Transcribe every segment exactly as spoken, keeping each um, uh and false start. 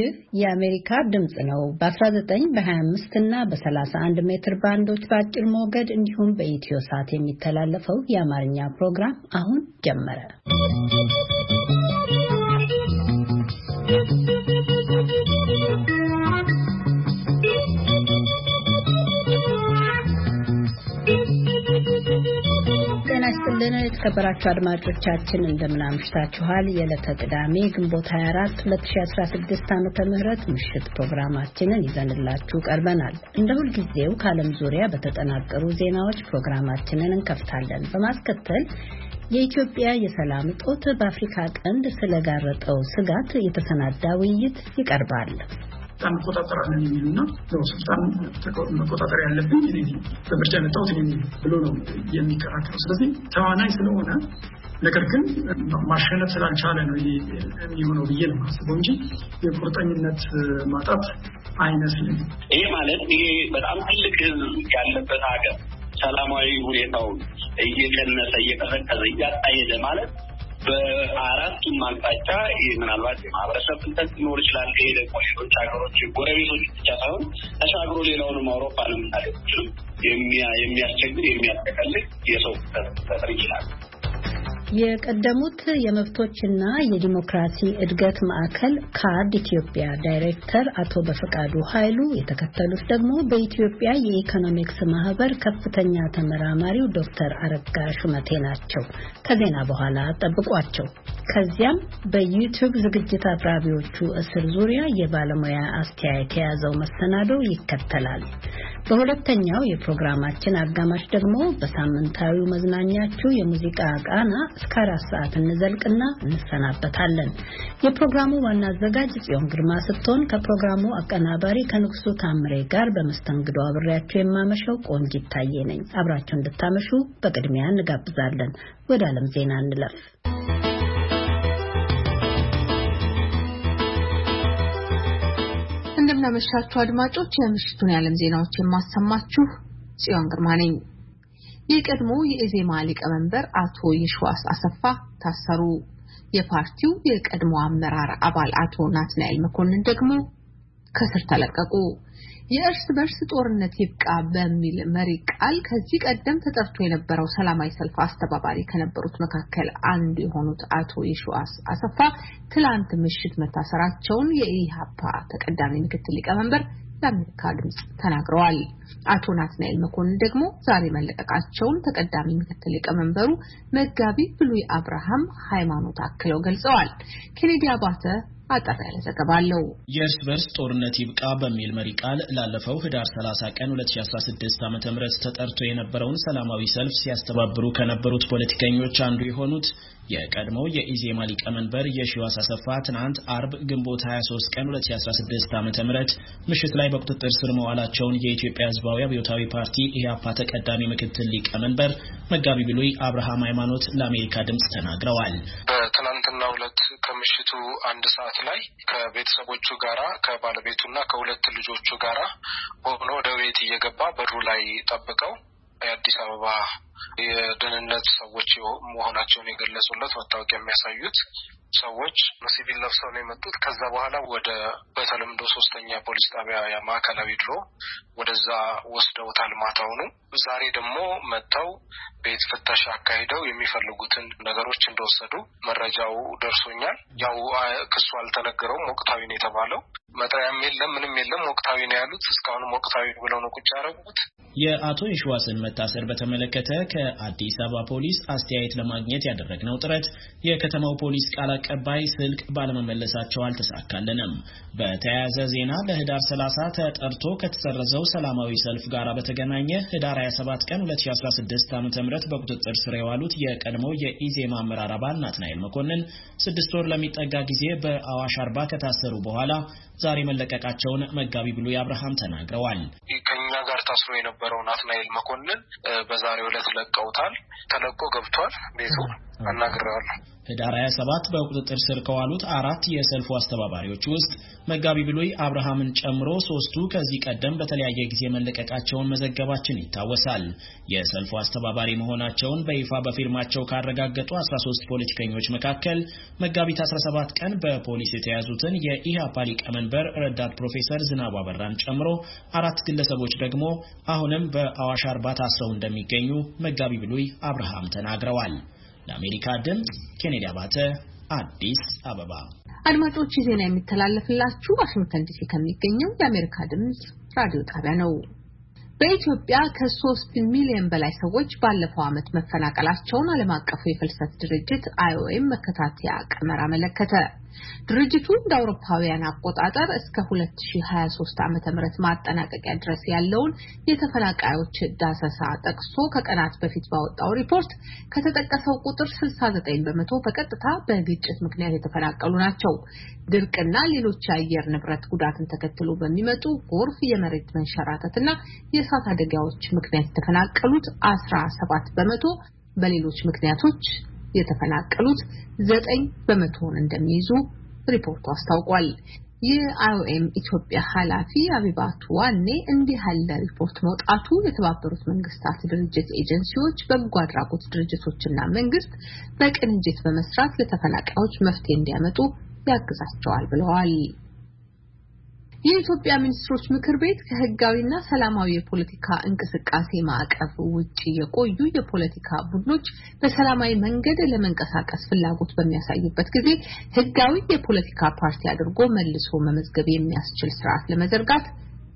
ይህ የአሜሪካ ድምጽ ነው። በ19 በ25 እና በ31 ሜትር ባንዶች በአጭር ሞገድ እንዲሁም በኢትዮ ሳት የሚተላለፈው የአማርኛ ፕሮግራም አሁን ጀመረ። ለነ የተከበራችሁ አድማጮቻችን እንደምን አምሽታችኋል። የዕለተ ቅዳሜ ግንቦት ሃያ አራት ሁለት ሺህ አስራ ስድስት ዓመተ ምህረት ምሽት ፕሮግራማችንን ይዘንላችሁ ቀርበናል። እንደ ሁል ጊዜው ከዓለም ዙሪያ በተጠናቀሩ ዜናዎች ፕሮግራማችንን እንከፍታለን። በማስከተል የኢትዮጵያ የሰላም እጦት በአፍሪካ ቀንድ ስለጋረጠው ስጋት የተሰናዳ ውይይት ይቀርባል። ስልጣን መቆጣጠራለን የሚሉና ነው ስልጣን መቆጣጠር ያለብኝ እኔ በምርጫ መጣሁት እኔ ብሎ ነው የሚከራከረው። ስለዚህ ተዋናይ ስለሆነ ነገር ግን ማሸነፍ ስላልቻለ ነው የሚሆነው ብዬ ነው የማስበው እንጂ የቁርጠኝነት ማጣት አይመስልም። ይሄ ማለት ይሄ በጣም ትልቅ ህዝብ ያለበት ሀገር ሰላማዊ ሁኔታው እየቀነሰ እየቀዘቀዘ እያጣየደ ማለት በአራቱም አቅጣጫ ምናልባት የማህበረሰብ ፍልሰት ሊኖር ይችላል። ይሄ ደግሞ ሌሎች ሀገሮች ጎረቤቶች ብቻ ሳይሆን ተሻግሮ ሌላውንም አውሮፓንም ታሪክም የሚያስቸግር የሚያስጠቀልቅ የሰው ፍልሰት ይችላል። የቀደሙት የመብቶችና የዲሞክራሲ እድገት ማዕከል ካርድ ኢትዮጵያ ዳይሬክተር አቶ በፈቃዱ ኃይሉ፣ የተከተሉት ደግሞ በኢትዮጵያ የኢኮኖሚክስ ማህበር ከፍተኛ ተመራማሪው ዶክተር አረጋ ሹመቴ ናቸው። ከዜና በኋላ ጠብቋቸው። ከዚያም በዩቲዩብ ዝግጅት አቅራቢዎቹ እስር ዙሪያ የባለሙያ አስተያየት የያዘው መሰናዶ ይከተላል። በሁለተኛው የፕሮግራማችን አጋማሽ ደግሞ በሳምንታዊው መዝናኛችሁ የሙዚቃ ቃና እስከ አራት ሰዓት እንዘልቅና እንሰናበታለን። የፕሮግራሙ ዋና አዘጋጅ ጽዮን ግርማ ስትሆን ከፕሮግራሙ አቀናባሪ ከንጉሱ ታምሬ ጋር በመስተንግዶ አብሬያችሁ የማመሸው ቆንጂት ታዬ ነኝ። አብራችሁ እንድታመሹ በቅድሚያ እንጋብዛለን። ወደ ዓለም ዜና እንለፍ። እንደምናመሻችሁ አድማጮች፣ የምሽቱን የዓለም ዜናዎች የማሰማችሁ ጽዮን ግርማ ነኝ። የቀድሞ የኢዜማ ሊቀመንበር አቶ ይሽዋስ አሰፋ ታሰሩ። የፓርቲው የቀድሞ አመራር አባል አቶ ናትናኤል መኮንን ደግሞ ከስር ተለቀቁ። የእርስ በርስ ጦርነት ይብቃ በሚል መሪ ቃል ከዚህ ቀደም ተጠርቶ የነበረው ሰላማዊ ሰልፍ አስተባባሪ ከነበሩት መካከል አንዱ የሆኑት አቶ ይሽዋስ አሰፋ ትላንት ምሽት መታሰራቸውን የኢሃፓ ተቀዳሚ ምክትል ሊቀመንበር ለአሜሪካ ድምጽ ተናግረዋል። አቶ ናትናኤል መኮንን ደግሞ ዛሬ መለቀቃቸውን ተቀዳሚ ምክትል ሊቀመንበሩ መጋቢ ብሉይ አብርሃም ሃይማኖት አክለው ገልጸዋል። ኬኔዲ አባተ አጣጣ ያለ ዘገባ አለው። የእርስ በርስ ጦርነት ይብቃ በሚል መሪ ቃል ላለፈው ህዳር ሰላሳ ቀን ሁለት ሺህ አስራ ስድስት ዓመተ ምህረት ተጠርቶ የነበረውን ሰላማዊ ሰልፍ ሲያስተባብሩ ከነበሩት ፖለቲከኞች አንዱ የሆኑት የቀድሞው የኢዜማ ሊቀመንበር የሺዋስ አሰፋ ትናንት አርብ ግንቦት ሃያ ሶስት ቀን ሁለት ሺህ አስራ ስድስት ዓመተ ምህረት ምሽት ላይ በቁጥጥር ስር መዋላቸውን የኢትዮጵያ ሕዝባዊ አብዮታዊ ፓርቲ ኢህአፓ ተቀዳሚ ምክትል ሊቀመንበር መጋቢ ብሉይ አብርሃም ሃይማኖት ለአሜሪካ ድምጽ ተናግረዋል። በትናንትናው ዕለት ከምሽቱ አንድ ሰዓት ላይ ከቤተሰቦቹ ጋራ ከባለቤቱና ከሁለት ልጆቹ ጋራ ሆኖ ወደ ቤት እየገባ በሩ ላይ ጠብቀው የአዲስ አበባ የደህንነት ሰዎች መሆናቸውን የገለጹለት መታወቂያ የሚያሳዩት ሰዎች ሲቪል ለብሰው ነው የመጡት። ከዛ በኋላ ወደ በተለምዶ ሶስተኛ ፖሊስ ጣቢያ ማዕከላዊ ድሮ ወደዛ ወስደውታል ማታውኑ። ዛሬ ደግሞ መተው ቤት ፍተሻ አካሂደው የሚፈልጉትን ነገሮች እንደወሰዱ መረጃው ደርሶኛል። ያው ክሱ አልተነገረውም፣ ወቅታዊ ነው የተባለው። መጥሪያም የለም ምንም የለም፣ ወቅታዊ ነው ያሉት። እስካሁንም ወቅታዊ ብለው ነው ቁጭ ያደረጉት። የአቶ ይሽዋስን መታሰር በተመለከተ ከአዲስ አበባ ፖሊስ አስተያየት ለማግኘት ያደረግነው ጥረት የከተማው ፖሊስ ቃል አቀባይ ስልክ ባለመመለሳቸው አልተሳካልንም። በተያያዘ ዜና ለህዳር ሰላሳ ተጠርቶ ከተሰረዘው ሰላማዊ ሰልፍ ጋር በተገናኘ ህዳር ሃያ ሰባት ቀን ሁለት ሺህ አስራ ስድስት ዓመተ ምህረት በቁጥጥር ስር የዋሉት የቀድሞ የኢዜማ አመራር አባል ናትናኤል መኮንን ስድስት ወር ለሚጠጋ ጊዜ በአዋሽ አርባ ከታሰሩ በኋላ ዛሬ መለቀቃቸውን መጋቢ ብሉይ አብርሃም ተናግረዋል። ከኛ ጋር ታስሮ የነበረው ናትናኤል መኮንን በዛሬው ዕለት ለቀውታል። ተለቆ ገብቷል ቤቱ። አናግረዋለሁ። ህዳር ሃያ ሰባት በቁጥጥር ስር ከዋሉት አራት የሰልፉ አስተባባሪዎች ውስጥ መጋቢ ብሉይ አብርሃምን ጨምሮ ሶስቱ ከዚህ ቀደም በተለያየ ጊዜ መለቀቃቸውን መዘገባችን ይታወሳል። የሰልፉ አስተባባሪ መሆናቸውን በይፋ በፊርማቸው ካረጋገጡ አስራ ሶስት ፖለቲከኞች መካከል መጋቢት አስራ ሰባት ቀን በፖሊስ የተያዙትን የኢህአፓ ሊቀመንበር ረዳት ፕሮፌሰር ዝናቡ አበራን ጨምሮ አራት ግለሰቦች ደግሞ አሁንም በአዋሽ አርባ ታስረው እንደሚገኙ መጋቢ ብሉይ አብርሃም ተናግረዋል። ለአሜሪካ ድምጽ ኬኔዲ አባተ አዲስ አበባ። አድማጮች ዜና የሚተላለፍላችሁ ዋሽንግተን ዲሲ ከሚገኘው የአሜሪካ ድምጽ ራዲዮ ጣቢያ ነው። በኢትዮጵያ ከሶስት ሚሊዮን በላይ ሰዎች ባለፈው ዓመት መፈናቀላቸውን ዓለም አቀፉ የፍልሰት ድርጅት አይ ኦ ኤም መከታተያ ቀመር አመለከተ። ድርጅቱ እንደ አውሮፓውያን አቆጣጠር እስከ ሁለት ሺህ ሀያ ሶስት ዓመተ ምህረት ማጠናቀቂያ ድረስ ያለውን የተፈናቃዮች ዳሰሳ ጠቅሶ ከቀናት በፊት ባወጣው ሪፖርት ከተጠቀሰው ቁጥር ስልሳ ዘጠኝ በመቶ በቀጥታ በግጭት ምክንያት የተፈናቀሉ ናቸው። ድርቅና ሌሎች የአየር ንብረት ጉዳትን ተከትሎ በሚመጡ ጎርፍ፣ የመሬት መንሸራተትና የእሳት አደጋዎች ምክንያት የተፈናቀሉት አስራ ሰባት በመቶ፣ በሌሎች ምክንያቶች የተፈናቀሉት ዘጠኝ በመቶውን እንደሚይዙ ሪፖርቱ አስታውቋል። የአይ ኦ ኤም ኢትዮጵያ ኃላፊ አቢባቱ ዋኔ እንዲህ ያለ ሪፖርት መውጣቱ የተባበሩት መንግስታት ድርጅት ኤጀንሲዎች፣ በጎ አድራጎት ድርጅቶችና መንግስት በቅንጅት በመስራት ለተፈናቃዮች መፍትሄ እንዲያመጡ ያግዛቸዋል ብለዋል። የኢትዮጵያ ሚኒስትሮች ምክር ቤት ከህጋዊና ሰላማዊ የፖለቲካ እንቅስቃሴ ማዕቀፍ ውጪ የቆዩ የፖለቲካ ቡድኖች በሰላማዊ መንገድ ለመንቀሳቀስ ፍላጎት በሚያሳዩበት ጊዜ ህጋዊ የፖለቲካ ፓርቲ አድርጎ መልሶ መመዝገብ የሚያስችል ስርዓት ለመዘርጋት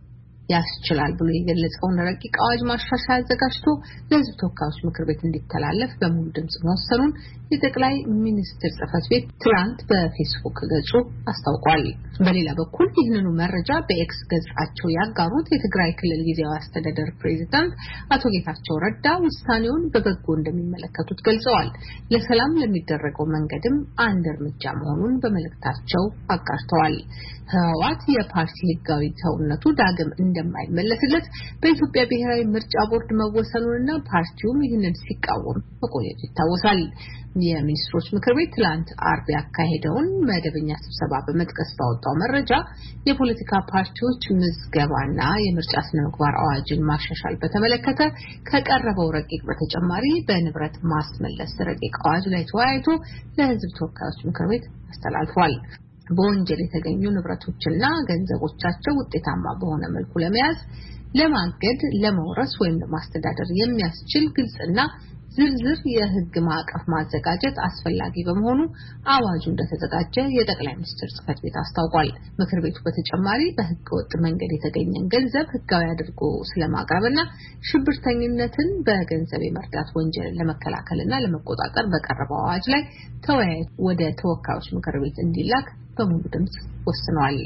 ያስችላል ብሎ የገለጸውን ረቂቅ አዋጅ ማሻሻያ አዘጋጅቶ ለህዝብ ተወካዮች ምክር ቤት እንዲተላለፍ በሙሉ ድምጽ መወሰኑን የጠቅላይ ሚኒስትር ጽሕፈት ቤት ትናንት በፌስቡክ ገጹ አስታውቋል። በሌላ በኩል ይህንኑ መረጃ በኤክስ ገጻቸው ያጋሩት የትግራይ ክልል ጊዜያዊ አስተዳደር ፕሬዝዳንት አቶ ጌታቸው ረዳ ውሳኔውን በበጎ እንደሚመለከቱት ገልጸዋል። ለሰላም ለሚደረገው መንገድም አንድ እርምጃ መሆኑን በመልእክታቸው አጋርተዋል። ህወሓት የፓርቲ ህጋዊ ሰውነቱ ዳግም እንደማይመለስለት በኢትዮጵያ ብሔራዊ ምርጫ ቦርድ መወሰኑንና ፓርቲውም ይህንን ሲቃወም መቆየቱ ይታወሳል። የሚኒስትሮች ምክር ቤት ትላንት አርብ ያካሄደውን መደበኛ ስብሰባ በመጥቀስ ባወጣው መረጃ የፖለቲካ ፓርቲዎች ምዝገባና የምርጫ ስነ ምግባር አዋጅን ማሻሻል በተመለከተ ከቀረበው ረቂቅ በተጨማሪ በንብረት ማስመለስ ረቂቅ አዋጅ ላይ ተወያይቶ ለህዝብ ተወካዮች ምክር ቤት አስተላልፏል። በወንጀል የተገኙ ንብረቶችና ገንዘቦቻቸው ውጤታማ በሆነ መልኩ ለመያዝ፣ ለማገድ፣ ለመውረስ ወይም ለማስተዳደር የሚያስችል ግልጽና ዝርዝር የህግ ማዕቀፍ ማዘጋጀት አስፈላጊ በመሆኑ አዋጁ እንደተዘጋጀ የጠቅላይ ሚኒስትር ጽሕፈት ቤት አስታውቋል። ምክር ቤቱ በተጨማሪ በህገ ወጥ መንገድ የተገኘን ገንዘብ ህጋዊ አድርጎ ስለማቅረብና ሽብርተኝነትን በገንዘብ የመርዳት ወንጀልን ለመከላከልና ለመቆጣጠር በቀረበው አዋጅ ላይ ተወያይቶ ወደ ተወካዮች ምክር ቤት እንዲላክ በሙሉ ድምጽ ወስነዋል።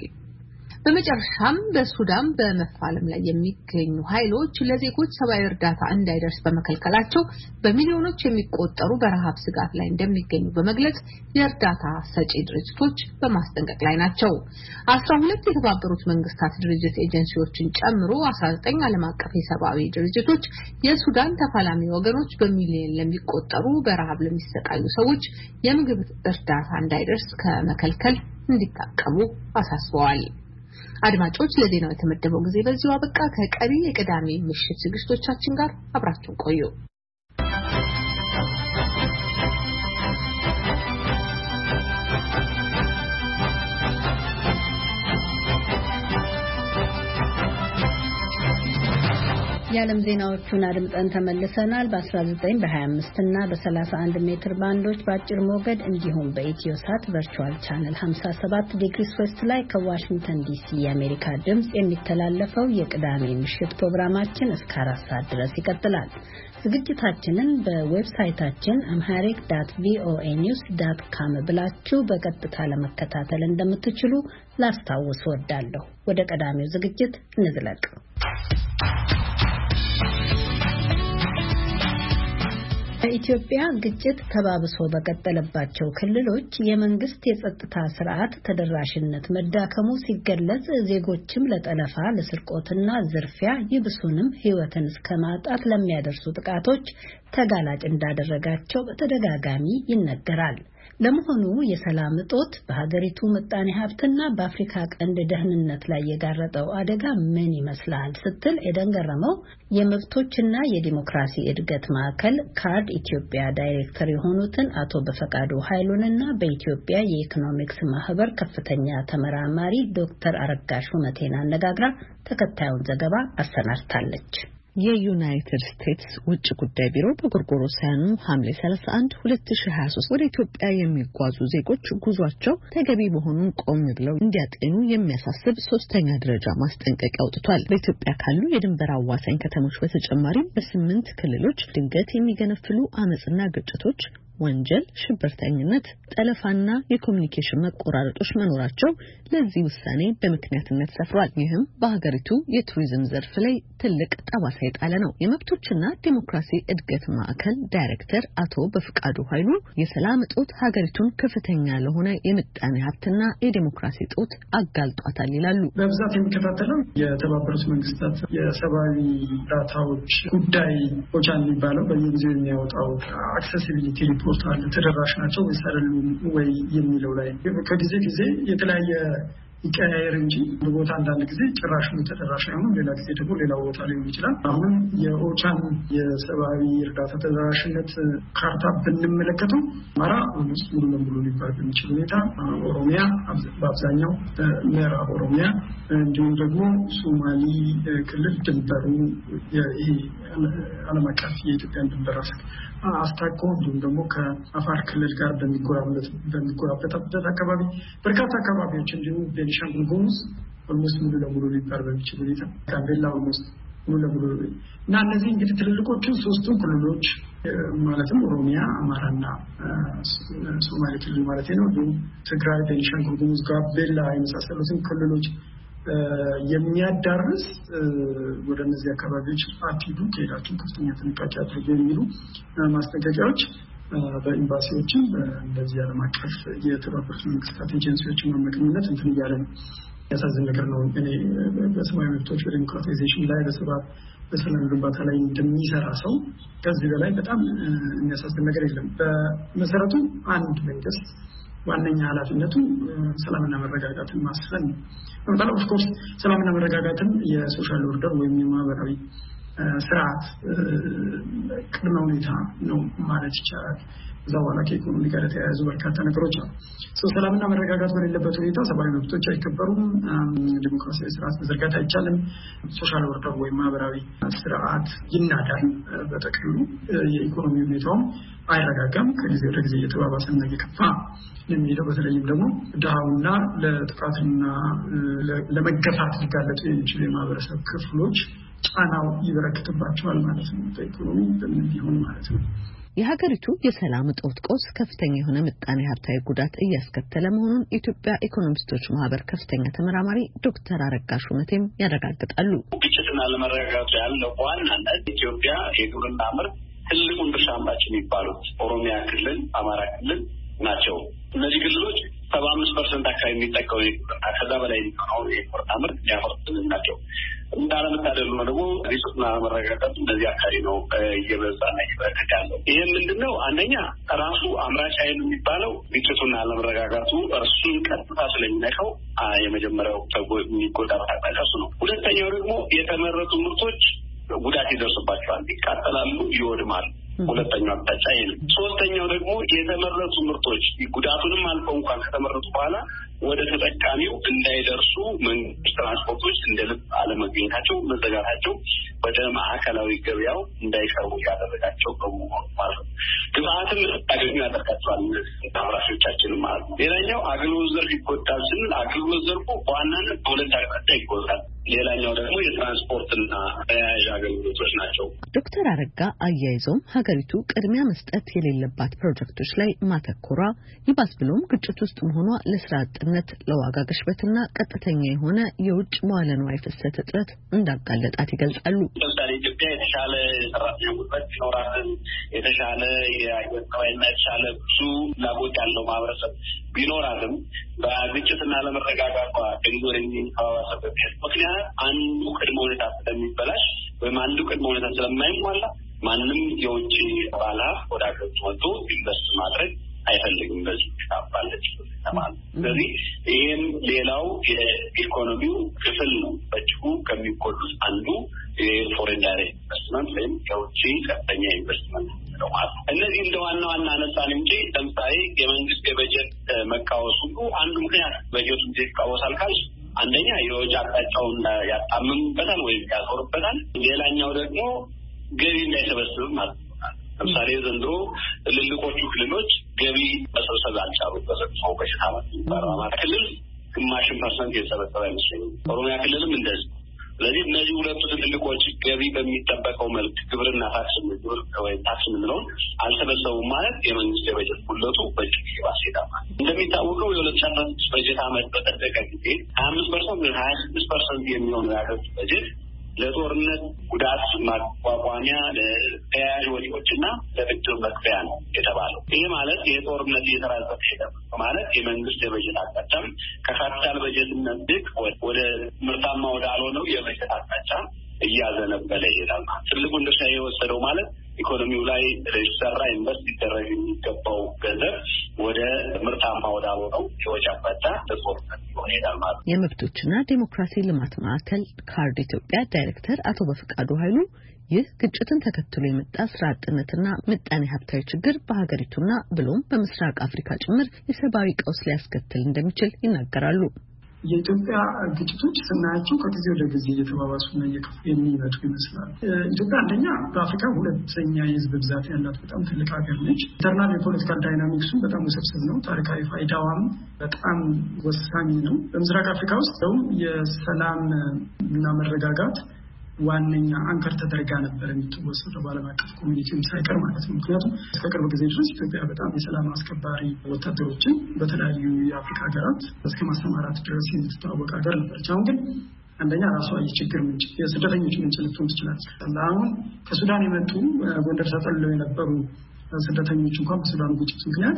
በመጨረሻም በሱዳን በመፋለም ላይ የሚገኙ ኃይሎች ለዜጎች ሰብአዊ እርዳታ እንዳይደርስ በመከልከላቸው በሚሊዮኖች የሚቆጠሩ በረሃብ ስጋት ላይ እንደሚገኙ በመግለጽ የእርዳታ ሰጪ ድርጅቶች በማስጠንቀቅ ላይ ናቸው። አስራ ሁለት የተባበሩት መንግስታት ድርጅት ኤጀንሲዎችን ጨምሮ አስራ ዘጠኝ ዓለም አቀፍ የሰብአዊ ድርጅቶች የሱዳን ተፋላሚ ወገኖች በሚሊዮን ለሚቆጠሩ በረሃብ ለሚሰቃዩ ሰዎች የምግብ እርዳታ እንዳይደርስ ከመከልከል እንዲታቀቡ አሳስበዋል። አድማጮች ለዜናው የተመደበው ጊዜ በዚሁ አበቃ። ከቀሪ የቅዳሜ ምሽት ዝግጅቶቻችን ጋር አብራችሁ ቆዩ። የዓለም ዜናዎቹን አድምጠን ተመልሰናል። በ19 በ25 እና በ31 ሜትር ባንዶች በአጭር ሞገድ እንዲሁም በኢትዮ ሳት ቨርቹዋል ቻነል ሃምሳ ሰባት ዲግሪስ ዌስት ላይ ከዋሽንግተን ዲሲ የአሜሪካ ድምጽ የሚተላለፈው የቅዳሜ ምሽት ፕሮግራማችን እስከ አራት ሰዓት ድረስ ይቀጥላል። ዝግጅታችንን በዌብሳይታችን አምሃሪክ ዳት ቪኦኤ ኒውስ ዳት ካም ብላችሁ በቀጥታ ለመከታተል እንደምትችሉ ላስታውስ ወዳለሁ። ወደ ቀዳሚው ዝግጅት እንዝለቅ። በኢትዮጵያ ግጭት ተባብሶ በቀጠለባቸው ክልሎች የመንግስት የጸጥታ ስርዓት ተደራሽነት መዳከሙ ሲገለጽ ዜጎችም ለጠለፋ፣ ለስርቆትና ዝርፊያ ይብሱንም ሕይወትን እስከማጣት ለሚያደርሱ ጥቃቶች ተጋላጭ እንዳደረጋቸው በተደጋጋሚ ይነገራል። ለመሆኑ የሰላም እጦት በሀገሪቱ ምጣኔ ሀብትና በአፍሪካ ቀንድ ደህንነት ላይ የጋረጠው አደጋ ምን ይመስላል ስትል ኤደን ገረመው የመብቶችና የዲሞክራሲ እድገት ማዕከል ካርድ ኢትዮጵያ ዳይሬክተር የሆኑትን አቶ በፈቃዱ ኃይሉንና በኢትዮጵያ የኢኮኖሚክስ ማህበር ከፍተኛ ተመራማሪ ዶክተር አረጋሽ ሁመቴን አነጋግራ ተከታዩን ዘገባ አሰናድታለች። የዩናይትድ ስቴትስ ውጭ ጉዳይ ቢሮ በጎርጎሮሳውያኑ ሐምሌ ሰላሳ አንድ ሁለት ሺህ ሀያ ሶስት ወደ ኢትዮጵያ የሚጓዙ ዜጎች ጉዟቸው ተገቢ መሆኑን ቆም ብለው እንዲያጤኑ የሚያሳስብ ሶስተኛ ደረጃ ማስጠንቀቂያ አውጥቷል። በኢትዮጵያ ካሉ የድንበር አዋሳኝ ከተሞች በተጨማሪም በስምንት ክልሎች ድንገት የሚገነፍሉ አመጽና ግጭቶች፣ ወንጀል፣ ሽብርተኝነት፣ ጠለፋና የኮሙኒኬሽን መቆራረጦች መኖራቸው ለዚህ ውሳኔ በምክንያትነት ሰፍሯል። ይህም በሀገሪቱ የቱሪዝም ዘርፍ ላይ ትልቅ ጠባሳ የጣለ ነው። የመብቶችና ዲሞክራሲ እድገት ማዕከል ዳይሬክተር አቶ በፍቃዱ ኃይሉ የሰላም እጦት ሀገሪቱን ከፍተኛ ለሆነ የምጣኔ ሀብትና የዲሞክራሲ እጦት አጋልጧታል ይላሉ። በብዛት የሚከታተለው የተባበሩት መንግስታት የሰብአዊ እርዳታዎች ጉዳይ ኦቻ የሚባለው በየጊዜው የሚያወጣው አክሰሲቢሊቲ ሪፖርት አለ። ተደራሽ ናቸው ወይስ አይደሉም ወይ የሚለው ላይ ከጊዜ ጊዜ የተለያየ ይቀያየር እንጂ በቦታ አንዳንድ ጊዜ ጭራሽ ተደራሽ አይሆንም፣ ሌላ ጊዜ ደግሞ ሌላ ቦታ ሊሆን ይችላል። አሁን የኦቻን የሰብአዊ እርዳታ ተደራሽነት ካርታ ብንመለከተው አማራ ውስጥ ሙሉ ለሙሉ ሊባል በሚችል ሁኔታ፣ ኦሮሚያ በአብዛኛው ምዕራብ ኦሮሚያ፣ እንዲሁም ደግሞ ሶማሊ ክልል ድንበሩ ይሄ ዓለም አቀፍ የኢትዮጵያን ድንበር አስታቆ እንዲሁም ደግሞ ከአፋር ክልል ጋር በሚጎራበትበት አካባቢ በርካታ አካባቢዎች እንዲሁም ቤኒሻንጉል ጉሙዝ ኦልሞስት ሙሉ ለሙሉ ሊባል በሚችል ሁኔታ ጋምቤላ ኦልሞስት ሙሉ ለሙሉ እና እነዚህ እንግዲህ ትልልቆቹን ሶስቱን ክልሎች ማለትም ኦሮሚያ፣ አማራና ሶማሌ ክልል ማለት ነው፣ እንዲሁም ትግራይ፣ ቤኒሻንጉል ጉሙዝ፣ ጋምቤላ የመሳሰሉትን ክልሎች የሚያዳርስ ወደ እነዚህ አካባቢዎች አትሂዱ፣ ከሄዳችሁ ከፍተኛ ጥንቃቄ አድርጉ የሚሉ ማስጠንቀቂያዎች በኤምባሲዎችም እንደዚህ ዓለም አቀፍ የተባበሩት መንግስታት ኤጀንሲዎችን አማካኝነት እንትን እያለ ነው። ያሳዝን ነገር ነው። እኔ በሰብአዊ መብቶች በዲሞክራታይዜሽን ላይ በሰላም ግንባታ ላይ እንደሚሰራ ሰው ከዚህ በላይ በጣም የሚያሳዝን ነገር የለም። በመሰረቱ አንድ መንግስት ዋነኛ ኃላፊነቱ ሰላምና መረጋጋትን ማስፈን ነው። በጣም ኦፍ ኮርስ ሰላምና መረጋጋትን የሶሻል ኦርደር ወይም የማህበራዊ ስርዓት ቅድመ ሁኔታ ነው ማለት ይቻላል። እዛ በኋላ ከኢኮኖሚ ጋር የተያያዙ በርካታ ነገሮች አሉ። ሰላምና መረጋጋት በሌለበት ሁኔታ ሰብአዊ መብቶች አይከበሩም፣ ዲሞክራሲያዊ ስርዓት መዘርጋት አይቻልም፣ ሶሻል ኦርደር ወይም ማህበራዊ ስርዓት ይናዳል። በጠቅሉ የኢኮኖሚ ሁኔታውም አይረጋጋም፣ ከጊዜ ወደ ጊዜ እየተባባሰና እየከፋ የሚሄደው። በተለይም ደግሞ ድሃውና ለጥቃትና ለመገፋት ሊጋለጡ የሚችሉ የማህበረሰብ ክፍሎች ጫናው ይበረክትባቸዋል ማለት ነው። በኢኮኖሚ በምን ቢሆን ማለት ነው። የሀገሪቱ የሰላም እጦት ቀውስ ከፍተኛ የሆነ ምጣኔ ሀብታዊ ጉዳት እያስከተለ መሆኑን የኢትዮጵያ ኢኮኖሚስቶች ማህበር ከፍተኛ ተመራማሪ ዶክተር አረጋሽ ሁመቴም ያረጋግጣሉ። ግጭትና ለመረጋጋት ያለው በዋናነት ኢትዮጵያ የግብርና ምርት ትልቁን ድርሻ አምራች የሚባሉት ኦሮሚያ ክልል፣ አማራ ክልል ናቸው። እነዚህ ክልሎች ሰባ አምስት ፐርሰንት አካባቢ የሚጠቀው ከዛ በላይ የሚሆነው የግብርና ምርት የሚያፈሩትን ናቸው። እንዳለመታደሉ ነው ደግሞ ግጭትና መረጋጋቱ እንደዚህ አካባቢ ነው እየበዛና እየበረከተ ያለው። ይህም ምንድነው? አንደኛ ራሱ አምራች ኃይል የሚባለው ግጭቱና አለመረጋጋቱ እርሱን ቀጥታ ስለሚነካው የመጀመሪያው የሚጎዳ አቅጣጫ እሱ ነው። ሁለተኛው ደግሞ የተመረጡ ምርቶች ጉዳት ይደርስባቸዋል፣ ይቃጠላሉ፣ ይወድማሉ። ሁለተኛው አቅጣጫ ይሄ ነው። ሶስተኛው ደግሞ የተመረጡ ምርቶች ጉዳቱንም አልፈው እንኳን ከተመረጡ በኋላ ወደ ተጠቃሚው እንዳይደርሱ መንግስት ትራንስፖርቶች እንደ ልብ አለመገኘታቸው፣ መዘጋታቸው ወደ ማዕከላዊ ገበያው እንዳይቀርቡ ያደረጋቸው በመሆኑ ማለት ነው። ግብአትም ያገኙ ያደርጋቸዋል አምራቾቻችን ማለት ነው። ሌላኛው አገልግሎት ዘርፍ ይጎዳል ስንል አገልግሎት ዘርፉ በዋናነት በሁለት አቅጣጫ ይጎዳል። ሌላኛው ደግሞ የትራንስፖርትና ተያያዥ አገልግሎቶች ናቸው። ዶክተር አረጋ አያይዘውም ሀገሪቱ ቅድሚያ መስጠት የሌለባት ፕሮጀክቶች ላይ ማተኮሯ ይባስ ብሎም ግጭት ውስጥ መሆኗ ለስራ አጥነት፣ ለዋጋ ግሽበትና ቀጥተኛ የሆነ የውጭ መዋለ ንዋይ ፍሰት እጥረት እንዳጋለጣት ይገልጻሉ። ለምሳሌ ኢትዮጵያ የተሻለ ሰራተኛ ጉልበት ቢኖራትም የተሻለ የአየር ጠባይና የተሻለ ብዙ ፍላጎት ያለው ማህበረሰብ ቢኖራትም በግጭትና ለመረጋጋቷ ድንበር የሚባባሰበት ምክንያት አንዱ ቅድመ ሁኔታ ስለሚበላሽ ወይም አንዱ ቅድመ ሁኔታ ስለማይሟላ ማንም የውጭ ባለሀብት ወደ ሀገር መጥቶ ኢንቨስት ማድረግ አይፈልግም። በዚህ ታባለች ተማል ስለዚህ ይሄም ሌላው የኢኮኖሚው ክፍል ነው። በእጅጉ ከሚጎዱት አንዱ የፎሬን ዳይሬክት ኢንቨስትመንት ወይም የውጭ ቀጥተኛ ኢንቨስትመንት ነው ማለት ነው። እነዚህ እንደ ዋና ዋና አነሳን እንጂ ለምሳሌ የመንግስት የበጀት መቃወስ ሁሉ አንዱ ምክንያት በጀቱ ይቃወሳል ካልሽ አንደኛ የወጪ አቅጣጫውን ያጣምምበታል ወይም ያዞርበታል። ሌላኛው ደግሞ ገቢ እንዳይሰበስብ ማለት ነው። ለምሳሌ ዘንድሮ ትልልቆቹ ክልሎች ገቢ መሰብሰብ አልቻሉም። በዘንድሮው በሽታ ማለት አማራ ክልል ግማሽን ፐርሰንት የሰበሰበ አይመስለኝም። ኦሮሚያ ክልልም እንደዚህ። ስለዚህ እነዚህ ሁለቱ ትልልቆች ገቢ በሚጠበቀው መልክ ግብርና ታክስ ግብር ወይም ታክስ ምንለውን አልሰበሰቡም ማለት የመንግስት የበጀት ጉድለቱ በእጅግ ይባስ ይሄዳል። እንደሚታወቀው የሁለት ሺህ አስራ ስድስት በጀት ዓመት በተጠቀ ጊዜ ሀያ አምስት ፐርሰንት ወይም ሀያ ስድስት ፐርሰንት የሚሆነው የሀገሪቱ በጀት ለጦርነት ጉዳት ማቋቋሚያ ለተያያዥ ወጪዎችና ለብድር መክፈያ ነው የተባለው። ይህ ማለት የጦርነት እየተራዘመ ሄደ ማለት የመንግስት የበጀት አቅጣጫም ከካፒታል በጀትነት ድቅ ወደ ምርታማ ወደ አልሆነው የበጀት አቅጣጫ እያዘነበለ ይሄዳል። ትልቁን ድርሻ የወሰደው ማለት ኢኮኖሚው ላይ ሊሰራ ኢንቨስት ሊደረግ የሚገባው ገንዘብ ወደ ምርታማ ወደ አልሆነው የወጪ አቅጣጫ ለጦርነት ይሆናል ማለት ነው። የመብቶችና ዲሞክራሲ ልማት ማዕከል ካርድ ኢትዮጵያ ዳይሬክተር አቶ በፍቃዱ ኃይሉ ይህ ግጭትን ተከትሎ የመጣ ስራ አጥነትና ምጣኔ ሀብታዊ ችግር በሀገሪቱና ብሎም በምስራቅ አፍሪካ ጭምር የሰብአዊ ቀውስ ሊያስከትል እንደሚችል ይናገራሉ። የኢትዮጵያ ግጭቶች ስናያቸው ከጊዜ ወደ ጊዜ እየተባባሱና እየከፉ የሚመጡ ይመስላል። ኢትዮጵያ አንደኛ በአፍሪካ ሁለተኛ የህዝብ ብዛት ያላት በጣም ትልቅ ሀገር ነች። ኢንተርናል የፖለቲካል ዳይናሚክሱ በጣም ውስብስብ ነው። ታሪካዊ ፋይዳዋም በጣም ወሳኝ ነው። በምስራቅ አፍሪካ ውስጥ ደው የሰላም እና መረጋጋት ዋነኛ አንከር ተደርጋ ነበር የምትወሰደው በዓለም አቀፍ ኮሚኒቲም ሳይቀር ማለት ነው። ምክንያቱም እስከ ቅርብ ጊዜ ድረስ ኢትዮጵያ በጣም የሰላም አስከባሪ ወታደሮችን በተለያዩ የአፍሪካ ሀገራት እስከ ማሰማራት ድረስ የምትታወቅ ሀገር ነበረች። አሁን ግን አንደኛ ራሷ የችግር ምንጭ የስደተኞች ምንጭ ልትሆን ትችላለች። አሁን ከሱዳን የመጡ ጎንደር ተጠልለው የነበሩ ስደተኞች እንኳን በሱዳን ግጭት ምክንያት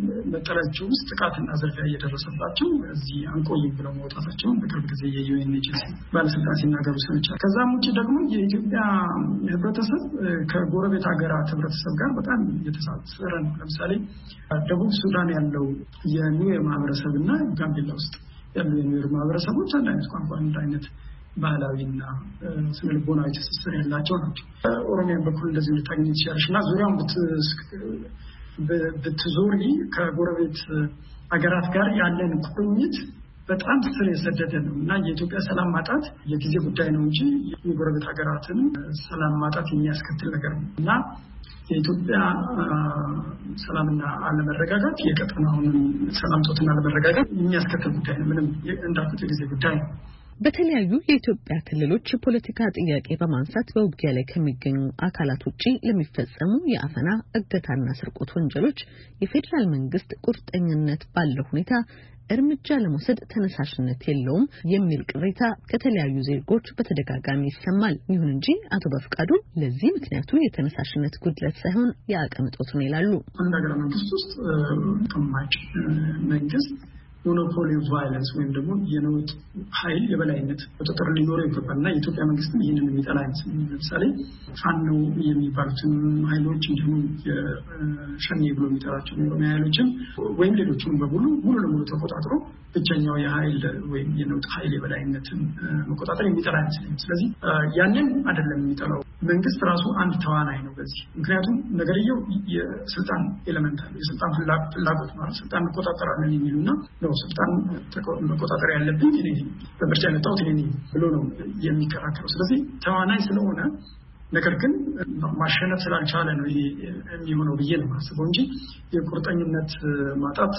መጠለያቸው ውስጥ ጥቃትና ዝርፊያ እየደረሰባቸው እዚህ አንቆይም ብለው መውጣታቸውን በቅርብ ጊዜ የዩኤንኤችሲአር ባለስልጣን ሲናገሩ ሰምቻለሁ። ከዛም ውጭ ደግሞ የኢትዮጵያ ህብረተሰብ ከጎረቤት ሀገራት ህብረተሰብ ጋር በጣም የተሳሰረ ነው። ለምሳሌ ደቡብ ሱዳን ያለው የኒዌር ማህበረሰብ እና ጋምቤላ ውስጥ ያሉ የኒዌር ማህበረሰቦች አንድ አይነት ቋንቋ፣ አንድ አይነት ባህላዊና ስነልቦናዊ ትስስር ያላቸው ናቸው። ኦሮሚያን በኩል እንደዚህ ልታገኝ ትችላለች እና ዙሪያውን ብትዞሪ ከጎረቤት ሀገራት ጋር ያለን ቁርኝት በጣም ስር የሰደደ ነው እና የኢትዮጵያ ሰላም ማጣት የጊዜ ጉዳይ ነው እንጂ የጎረቤት ሀገራትን ሰላም ማጣት የሚያስከትል ነገር ነው እና የኢትዮጵያ ሰላምና አለመረጋጋት የቀጠናውን ሰላም ጦትና አለመረጋጋት የሚያስከትል ጉዳይ ነው። ምንም እንዳልኩት የጊዜ ጉዳይ ነው። በተለያዩ የኢትዮጵያ ክልሎች የፖለቲካ ጥያቄ በማንሳት በውጊያ ላይ ከሚገኙ አካላት ውጪ ለሚፈጸሙ የአፈና እገታና ስርቆት ወንጀሎች የፌዴራል መንግስት ቁርጠኝነት ባለው ሁኔታ እርምጃ ለመውሰድ ተነሳሽነት የለውም የሚል ቅሬታ ከተለያዩ ዜጎች በተደጋጋሚ ይሰማል። ይሁን እንጂ አቶ በፍቃዱ ለዚህ ምክንያቱ የተነሳሽነት ጉድለት ሳይሆን የአቅም እጦት ነው ይላሉ። አንድ ሀገር መንግስት ውስጥ ተማጭ መንግስት ሞኖፖሊ ቫይለንስ ወይም ደግሞ የነውጥ ኃይል የበላይነት ቁጥጥር ሊኖረው ይገባልና የኢትዮጵያ መንግስትም ይህንን የሚጠላ አይመስለኝም። ለምሳሌ ፋኖ የሚባሉትን ኃይሎች እንዲሁም የሸኔ ብሎ የሚጠራቸው የኦሮሚያ ኃይሎችም ወይም ሌሎችም በሙሉ ሙሉ ለሙሉ ተቆጣጥሮ ብቸኛው የኃይል ወይም የነውጥ ኃይል የበላይነትን መቆጣጠር የሚጠላ አይመስለኝም። ስለዚህ ያንን አይደለም የሚጠላው መንግስት ራሱ አንድ ተዋናይ ነው በዚህ። ምክንያቱም ነገርየው የስልጣን ኤሌመንት አለ። የስልጣን ፍላጎት ማለት ስልጣን እንቆጣጠራለን የሚሉና ነው ስልጣን መቆጣጠር ያለብኝ እኔ በምርጫ የመጣሁት እኔ ብሎ ነው የሚከራከረው። ስለዚህ ተዋናይ ስለሆነ ነገር ግን ማሸነፍ ስላልቻለ ነው ይሄ የሚሆነው ብዬ ነው የማስበው እንጂ የቁርጠኝነት ማጣት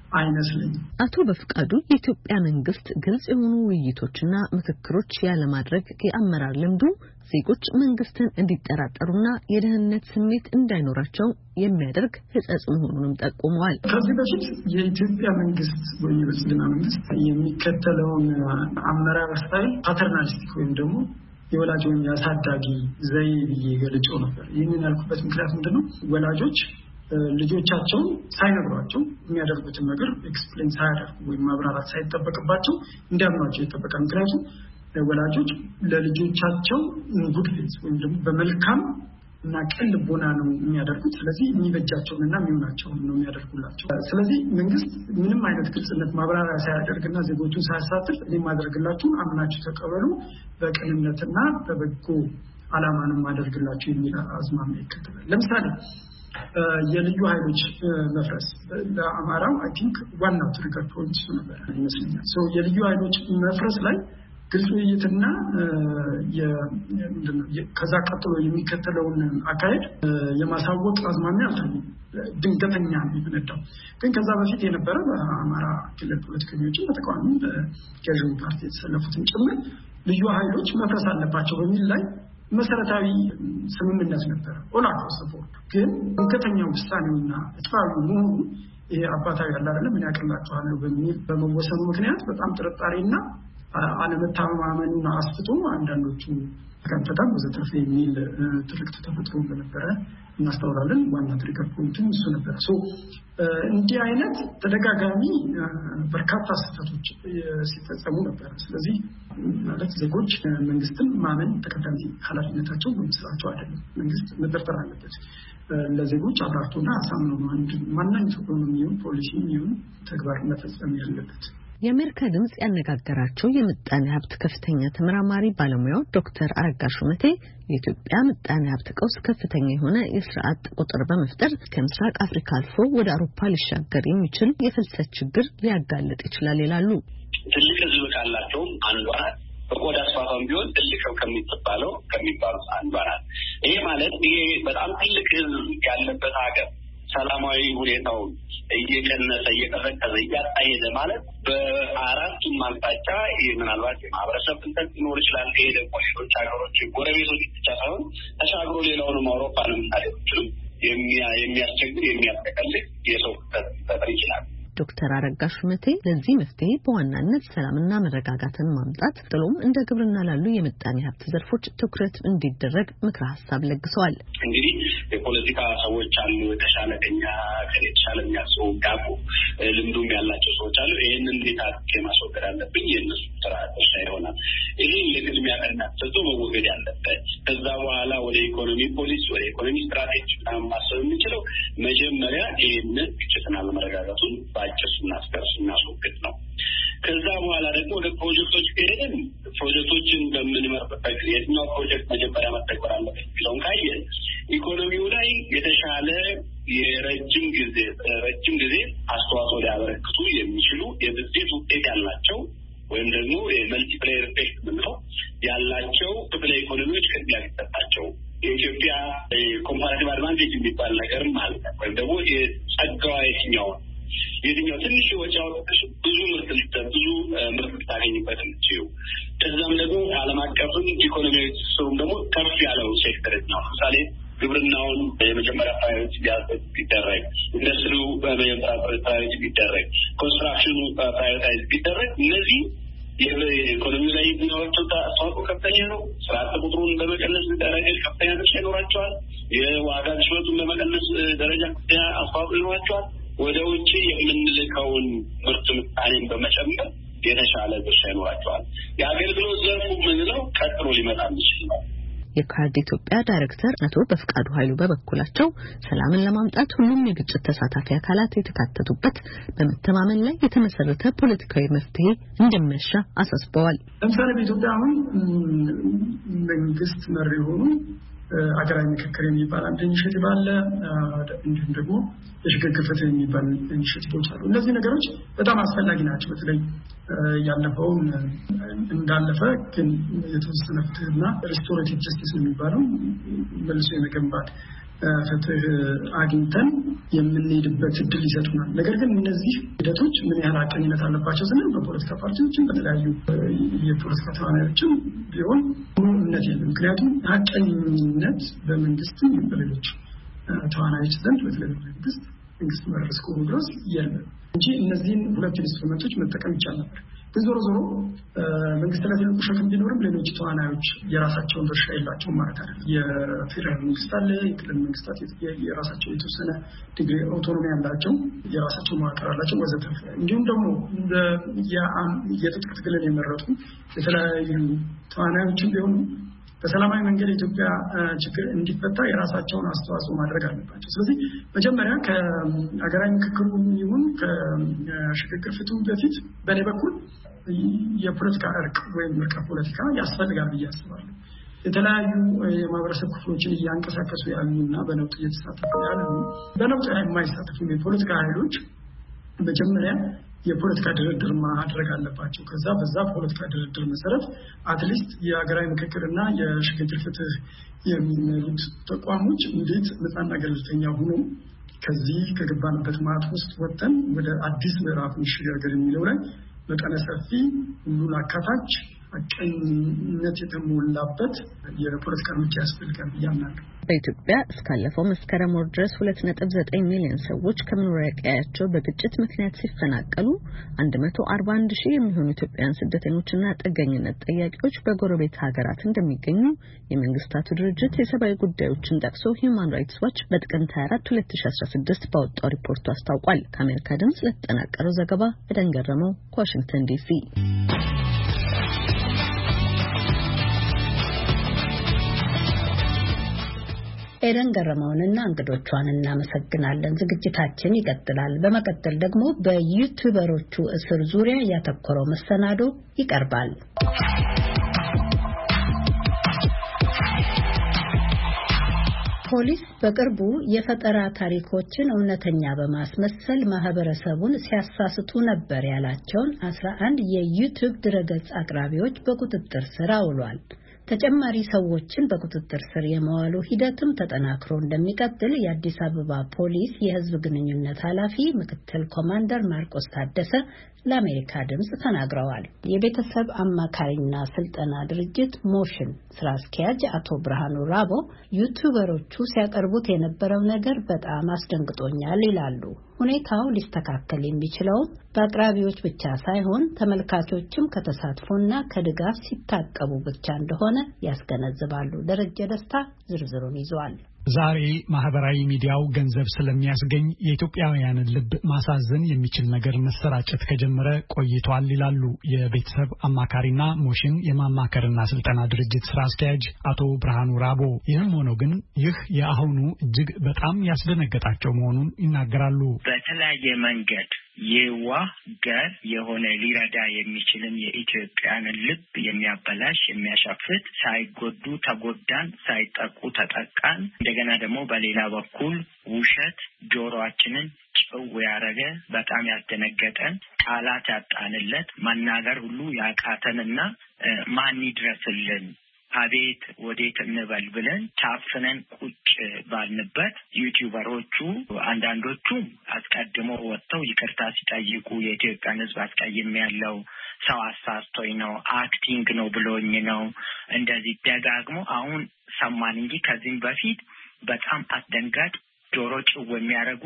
አይመስለኝም። አቶ በፍቃዱ የኢትዮጵያ መንግስት ግልጽ የሆኑ ውይይቶችና ምክክሮች ያለማድረግ የአመራር ልምዱ ዜጎች መንግስትን እንዲጠራጠሩና የደህንነት ስሜት እንዳይኖራቸው የሚያደርግ ህጸጽ መሆኑንም ጠቁመዋል። ከዚህ በፊት የኢትዮጵያ መንግስት ወይም የብልጽግና መንግስት የሚከተለውን አመራር ስታይል ፓተርናሊስቲክ ወይም ደግሞ የወላጅ ወይም የአሳዳጊ ዘይ ብዬ ገልጬው ነበር። ይህንን ያልኩበት ምክንያት ምንድነው? ወላጆች ልጆቻቸው ሳይነግሯቸው የሚያደርጉትን ነገር ኤክስፕሌን ሳያደርጉ ወይም ማብራራት ሳይጠበቅባቸው እንዲያምኗቸው ይጠበቃል። ምክንያቱም ወላጆች ለልጆቻቸው ጉድ ፌዝ ወይም ደግሞ በመልካም እና ቅን ልቦና ነው የሚያደርጉት። ስለዚህ የሚበጃቸውንና የሚሆናቸውን ነው የሚያደርጉላቸው። ስለዚህ መንግስት ምንም አይነት ግልጽነት ማብራሪያ ሳያደርግና ዜጎቹን ሳያሳትፍ እኔ ማድረግላችሁ አምናችሁ ተቀበሉ፣ በቅንነትና በበጎ ዓላማንም ማድረግላችሁ የሚል አዝማሚያ ይከተላል። ለምሳሌ የልዩ ኃይሎች መፍረስ ለአማራው አይ ቲንክ ዋናው ትሪገር ፖይንት እሱ ነበር ይመስለኛል። ሶ የልዩ ኃይሎች መፍረስ ላይ ግልጽ ውይይትና ከዛ ቀጥሎ የሚከተለውን አካሄድ የማሳወቅ አዝማሚያ አልታየም። ድንገተኛ የሚፈነዳው ግን ከዛ በፊት የነበረ በአማራ ክልል ፖለቲከኞችን በተቃዋሚ በገዢው ፓርቲ የተሰለፉትን ጭምር ልዩ ኃይሎች መፍረስ አለባቸው በሚል ላይ መሰረታዊ ስምምነት ነበር ኦል አክሮስ ዘ ቦርድ። ግን ድንገተኛው ውሳኔውና እጥፋዊ መሆኑ ይሄ አባታዊ ያለ አይደለም ምን ያቀላቸዋል በሚል በመወሰኑ ምክንያት በጣም ጥርጣሬና አለመታማመንና አስፍቶ አንዳንዶቹ ተከታተም በዘተፈ የሚል ትርክት ተፈጥሮ እንደነበረ እናስተውላለን። ዋና ትሪገር ፖይንቱም እሱ ነበር። ሶ እንዲህ አይነት ተደጋጋሚ በርካታ ስህተቶች ሲፈጸሙ ነበር። ስለዚህ ማለት ዜጎች መንግስትን ማመን ተቀዳሚ ኃላፊነታቸው ወይም ስራቸው አይደለም። መንግስት መጠርጠር አለበት። ለዜጎች አብራርቶና አሳምኖ አንድ ማንኛውም ኢኮኖሚውን ፖሊሲውን ተግባር መፈጸም ያለበት። የአሜሪካ ድምጽ ያነጋገራቸው የምጣኔ ሀብት ከፍተኛ ተመራማሪ ባለሙያው ዶክተር አረጋ ሹመቴ የኢትዮጵያ ምጣኔ ሀብት ቀውስ ከፍተኛ የሆነ የስራ አጥ ቁጥር በመፍጠር ከምስራቅ አፍሪካ አልፎ ወደ አውሮፓ ሊሻገር የሚችል የፍልሰት ችግር ሊያጋልጥ ይችላል ይላሉ። ትልቅ ህዝብ ካላቸው አንዷ ናት። በቆዳ ስፋቷም ቢሆን ትልቅ ከሚባለው ከሚባሉት አንዷ ናት። ይሄ ማለት ይሄ በጣም ትልቅ ህዝብ ያለበት ሀገር ሰላማዊ ሁኔታው እየቀነሰ እየቀዘቀዘ እያጣየደ ማለት በአራቱም አቅጣጫ ምናልባት የማህበረሰብ ፍልሰት ሊኖር ይችላል። ይሄ ደግሞ ሌሎች ሀገሮች ጎረቤቶች ብቻ ሳይሆን ተሻግሮ ሌላውንም አውሮፓንም እና ሌሎችንም የሚያስቸግር የሚያጠቀልቅ የሰው ፍልሰት ሊፈጥር ይችላል። ዶክተር አረጋ ሹመቴ ለዚህ መፍትሄ በዋናነት ሰላምና መረጋጋትን ማምጣት ጥሎም እንደ ግብርና ላሉ የምጣኔ ሀብት ዘርፎች ትኩረት እንዲደረግ ምክረ ሀሳብ ለግሰዋል። እንግዲህ የፖለቲካ ሰዎች አሉ፣ የተሻለ ከኛ ከተሻለ የሚያስቡ ጋቡ ልምዱም ያላቸው ሰዎች አሉ። ይህንን እንዴት አድርጌ ማስወገድ አለብኝ የእነሱ ስራ ድርሻ ይሆናል። ይሄ ለቅድሚያ ቀና ተሰጥቶ መወገድ ያለበት። ከዛ በኋላ ወደ ኢኮኖሚ ፖሊሲ ወደ ኢኮኖሚ ስትራቴጂ ማሰብ የምንችለው መጀመሪያ ይህንን ግጭትና ለመረጋጋቱን ባጭስ እናስቀርስ እናስወግድ ነው። ከዛ በኋላ ደግሞ ወደ ፕሮጀክቶች ከሄድን ፕሮጀክቶችን በምንመርጥበት ጊዜ የትኛው ፕሮጀክት መጀመሪያ መተግበር አለበት የሚለውን ካየን ኢኮኖሚው ላይ የተሻለ የረጅም ጊዜ ረጅም ጊዜ አስተዋጽኦ ሊያበረክቱ የሚችሉ የብዜት ውጤት ያላቸው ወይም ደግሞ የመልቲፕላየር ኢፌክት ምንለው ያላቸው ክፍለ ኢኮኖሚዎች ቅድሚያ ሊሰጣቸው የኢትዮጵያ ኮምፓራቲቭ አድቫንቴጅ የሚባል ነገርም አለ። ወይም ደግሞ የጸጋዋ የትኛው የትኛው ትንሽ ወጪ አውጥተሽ ብዙ ምርት ሊተ ብዙ ምርት ልታገኝበት የምትችይው ከዛም ደግሞ ዓለም አቀፍም ኢኮኖሚያዊ ትስስሩም ደግሞ ከፍ ያለው ሴክተር ነው። ለምሳሌ ግብርናውን የመጀመሪያ ፕራዮሪቲ ቢደረግ፣ ኢንዱስትሪው በመጀመሪያ ፕራዮሪቲ ቢደረግ፣ ኮንስትራክሽኑ ፕራዮሪታይዝ ቢደረግ እነዚህ የኢኮኖሚ ላይ የሚኖራቸው አስተዋጽኦ ከፍተኛ ነው። ስራ አጥ ቁጥሩን በመቀነስ ደረጃ ከፍተኛ ድርሻ ይኖራቸዋል። የዋጋ ግሽበቱን በመቀነስ ደረጃ ከፍተኛ አስተዋጽኦ ይኖራቸዋል። ወደ ውጭ የምንልከውን ምርት ምጣኔን በመጨመር የተሻለ ድርሻ ይኖራቸዋል። የአገልግሎት ዘርፉ ምንለው ቀጥሎ ሊመጣ ይችላል። የካርድ ኢትዮጵያ ዳይሬክተር አቶ በፍቃዱ ኃይሉ በበኩላቸው ሰላምን ለማምጣት ሁሉም የግጭት ተሳታፊ አካላት የተካተቱበት በመተማመን ላይ የተመሰረተ ፖለቲካዊ መፍትሄ እንደሚያሻ አሳስበዋል። ለምሳሌ በኢትዮጵያ አሁን መንግስት መሪ የሆኑ አገራዊ ምክክር የሚባል አንድ ኢኒሼቲቭ አለ። እንዲሁም ደግሞ የሽግግር ፍትህ የሚባል ኢኒሼቲቮች አሉ። እነዚህ ነገሮች በጣም አስፈላጊ ናቸው። በተለይ ያለፈውን እንዳለፈ ግን የተወሰነ ፍትህና ሪስቶሬቲቭ ጀስቲስ የሚባለው መልሶ የመገንባት ፍትህ አግኝተን የምንሄድበት እድል ይሰጡናል። ነገር ግን እነዚህ ሂደቶች ምን ያህል ሐቀኝነት አለባቸው ስንል በፖለቲካ ፓርቲዎችም በተለያዩ የፖለቲካ ተዋናዮችም ቢሆን እምነት የለም። ምክንያቱም ሐቀኝነት በመንግስትም በሌሎች ተዋናዮች ዘንድ በተለይ መንግስት መንግስት መረስ እስከሆነ ድረስ የለም እንጂ እነዚህን ሁለት ኢንስትሩመንቶች መጠቀም ይቻል ነበር። ዞሮ ዞሮ መንግስት ላይ ትልቁ ሸክም ቢኖርም ሌሎች ተዋናዮች የራሳቸውን ድርሻ የላቸውም ማለት አይደለም። የፌደራል መንግስት አለ፣ የክልል መንግስታት የራሳቸው የተወሰነ ዲግሪ አውቶኖሚ ያላቸው የራሳቸው መዋቅር አላቸው ወዘተ። እንዲሁም ደግሞ የትጥቅ ትግልን የመረጡ የተለያዩ ተዋናዮችም ቢሆኑ በሰላማዊ መንገድ የኢትዮጵያ ችግር እንዲፈታ የራሳቸውን አስተዋጽኦ ማድረግ አለባቸው። ስለዚህ መጀመሪያ ከሀገራዊ ምክክሩ ይሁን ከሽግግር ፍትሁ በፊት በእኔ በኩል የፖለቲካ እርቅ ወይም እርቀ ፖለቲካ ያስፈልጋል ብዬ አስባለሁ። የተለያዩ የማህበረሰብ ክፍሎችን እያንቀሳቀሱ ያሉና በነውጥ እየተሳተፉ ያሉ በነውጥ የማይሳተፉ የፖለቲካ ኃይሎች መጀመሪያ የፖለቲካ ድርድር ማድረግ አለባቸው። ከዛ በዛ ፖለቲካ ድርድር መሰረት አትሊስት የሀገራዊ ምክክርና የሽግግር ፍትህ የሚመሩት ተቋሞች እንዴት ነፃና ገለልተኛ ሆኖ ከዚህ ከገባንበት ማጥ ውስጥ ወጥተን ወደ አዲስ ምዕራፍ እንሸጋገር የሚለው ላይ መጠነ ሰፊ ሁሉን አካታች ሐቀኝነት የተሞላበት የፖለቲካ እርምጃ ያስፈልጋል ብዬ አምናለሁ። በኢትዮጵያ እስካለፈው መስከረም ወር ድረስ ሁለት ነጥብ ዘጠኝ ሚሊዮን ሰዎች ከመኖሪያ ቀያቸው በግጭት ምክንያት ሲፈናቀሉ አንድ መቶ አርባ አንድ ሺህ የሚሆኑ ኢትዮጵያውያን ስደተኞችና ጥገኝነት ጠያቂዎች በጎረቤት ሀገራት እንደሚገኙ የመንግስታቱ ድርጅት የሰብአዊ ጉዳዮችን ጠቅሶ ሂውማን ራይትስ ዋች በጥቅምት ሃያ አራት ሁለት ሺህ አስራ ስድስት ባወጣው ሪፖርቱ አስታውቋል። ከአሜሪካ ድምጽ ለተጠናቀረው ዘገባ ኤደን ገረመው ከዋሽንግተን ዲሲ። ኤደን ገረመውንና እንግዶቿን እናመሰግናለን። ዝግጅታችን ይቀጥላል። በመቀጠል ደግሞ በዩቲዩበሮቹ እስር ዙሪያ ያተኮረው መሰናዶ ይቀርባል። ፖሊስ በቅርቡ የፈጠራ ታሪኮችን እውነተኛ በማስመሰል ማህበረሰቡን ሲያሳስቱ ነበር ያላቸውን አስራ አንድ የዩቲዩብ ድረገጽ አቅራቢዎች በቁጥጥር ስር አውሏል። ተጨማሪ ሰዎችን በቁጥጥር ስር የመዋሉ ሂደትም ተጠናክሮ እንደሚቀጥል የአዲስ አበባ ፖሊስ የህዝብ ግንኙነት ኃላፊ ምክትል ኮማንደር ማርቆስ ታደሰ ለአሜሪካ ድምጽ ተናግረዋል። የቤተሰብ አማካሪና ስልጠና ድርጅት ሞሽን ስራ አስኪያጅ አቶ ብርሃኑ ራቦ ዩቲዩበሮቹ ሲያቀርቡት የነበረው ነገር በጣም አስደንግጦኛል ይላሉ። ሁኔታው ሊስተካከል የሚችለው በአቅራቢዎች ብቻ ሳይሆን ተመልካቾችም ከተሳትፎና ከድጋፍ ሲታቀቡ ብቻ እንደሆነ ያስገነዝባሉ። ደረጀ ደስታ ዝርዝሩን ይዟል። ዛሬ ማህበራዊ ሚዲያው ገንዘብ ስለሚያስገኝ የኢትዮጵያውያንን ልብ ማሳዘን የሚችል ነገር መሰራጨት ከጀመረ ቆይቷል ይላሉ የቤተሰብ አማካሪና ሞሽን የማማከርና ስልጠና ድርጅት ስራ አስኪያጅ አቶ ብርሃኑ ራቦ። ይህም ሆኖ ግን ይህ የአሁኑ እጅግ በጣም ያስደነገጣቸው መሆኑን ይናገራሉ። በተለያየ መንገድ የዋህ ገር የሆነ ሊረዳ የሚችልን የኢትዮጵያንን ልብ የሚያበላሽ የሚያሻፍት ሳይጎዱ ተጎዳን ሳይጠቁ ተጠቃን እንደገና ደግሞ በሌላ በኩል ውሸት ጆሮአችንን ጭው ያረገ በጣም ያስደነገጠን ቃላት ያጣንለት መናገር ሁሉ ያቃተንና ማን ይድረስልን አቤት ወዴት እንበል ብለን ታፍነን ቁጭ ባልንበት ዩቲዩበሮቹ አንዳንዶቹ አስቀድሞ ወጥተው ይቅርታ ሲጠይቁ የኢትዮጵያን ሕዝብ አስቀይም ያለው ሰው አሳስቶኝ ነው አክቲንግ ነው ብሎኝ ነው እንደዚህ ደጋግሞ አሁን ሰማን እንጂ ከዚህም በፊት በጣም አስደንጋጭ ጆሮ ጭው የሚያረጉ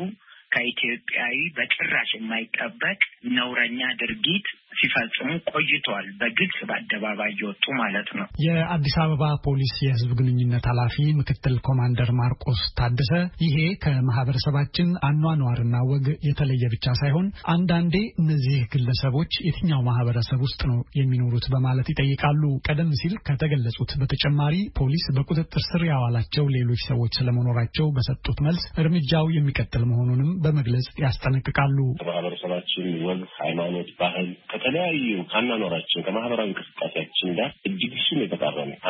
ከኢትዮጵያዊ በጭራሽ የማይጠበቅ ነውረኛ ድርጊት ሲፈጽሙ ቆይቷል። በግልጽ በአደባባይ እየወጡ ማለት ነው። የአዲስ አበባ ፖሊስ የህዝብ ግንኙነት ኃላፊ ምክትል ኮማንደር ማርቆስ ታደሰ ይሄ ከማህበረሰባችን አኗኗርና ወግ የተለየ ብቻ ሳይሆን አንዳንዴ እነዚህ ግለሰቦች የትኛው ማህበረሰብ ውስጥ ነው የሚኖሩት በማለት ይጠይቃሉ። ቀደም ሲል ከተገለጹት በተጨማሪ ፖሊስ በቁጥጥር ስር ያዋላቸው ሌሎች ሰዎች ስለመኖራቸው በሰጡት መልስ እርምጃው የሚቀጥል መሆኑንም በመግለጽ ያስጠነቅቃሉ። ማህበረሰባችን ወግ፣ ሃይማኖት፣ ባህል ከተለያዩ ካናኖራችን ከማህበራዊ እንቅስቃሴያችን ጋር እጅግ እሱን የተቃረነ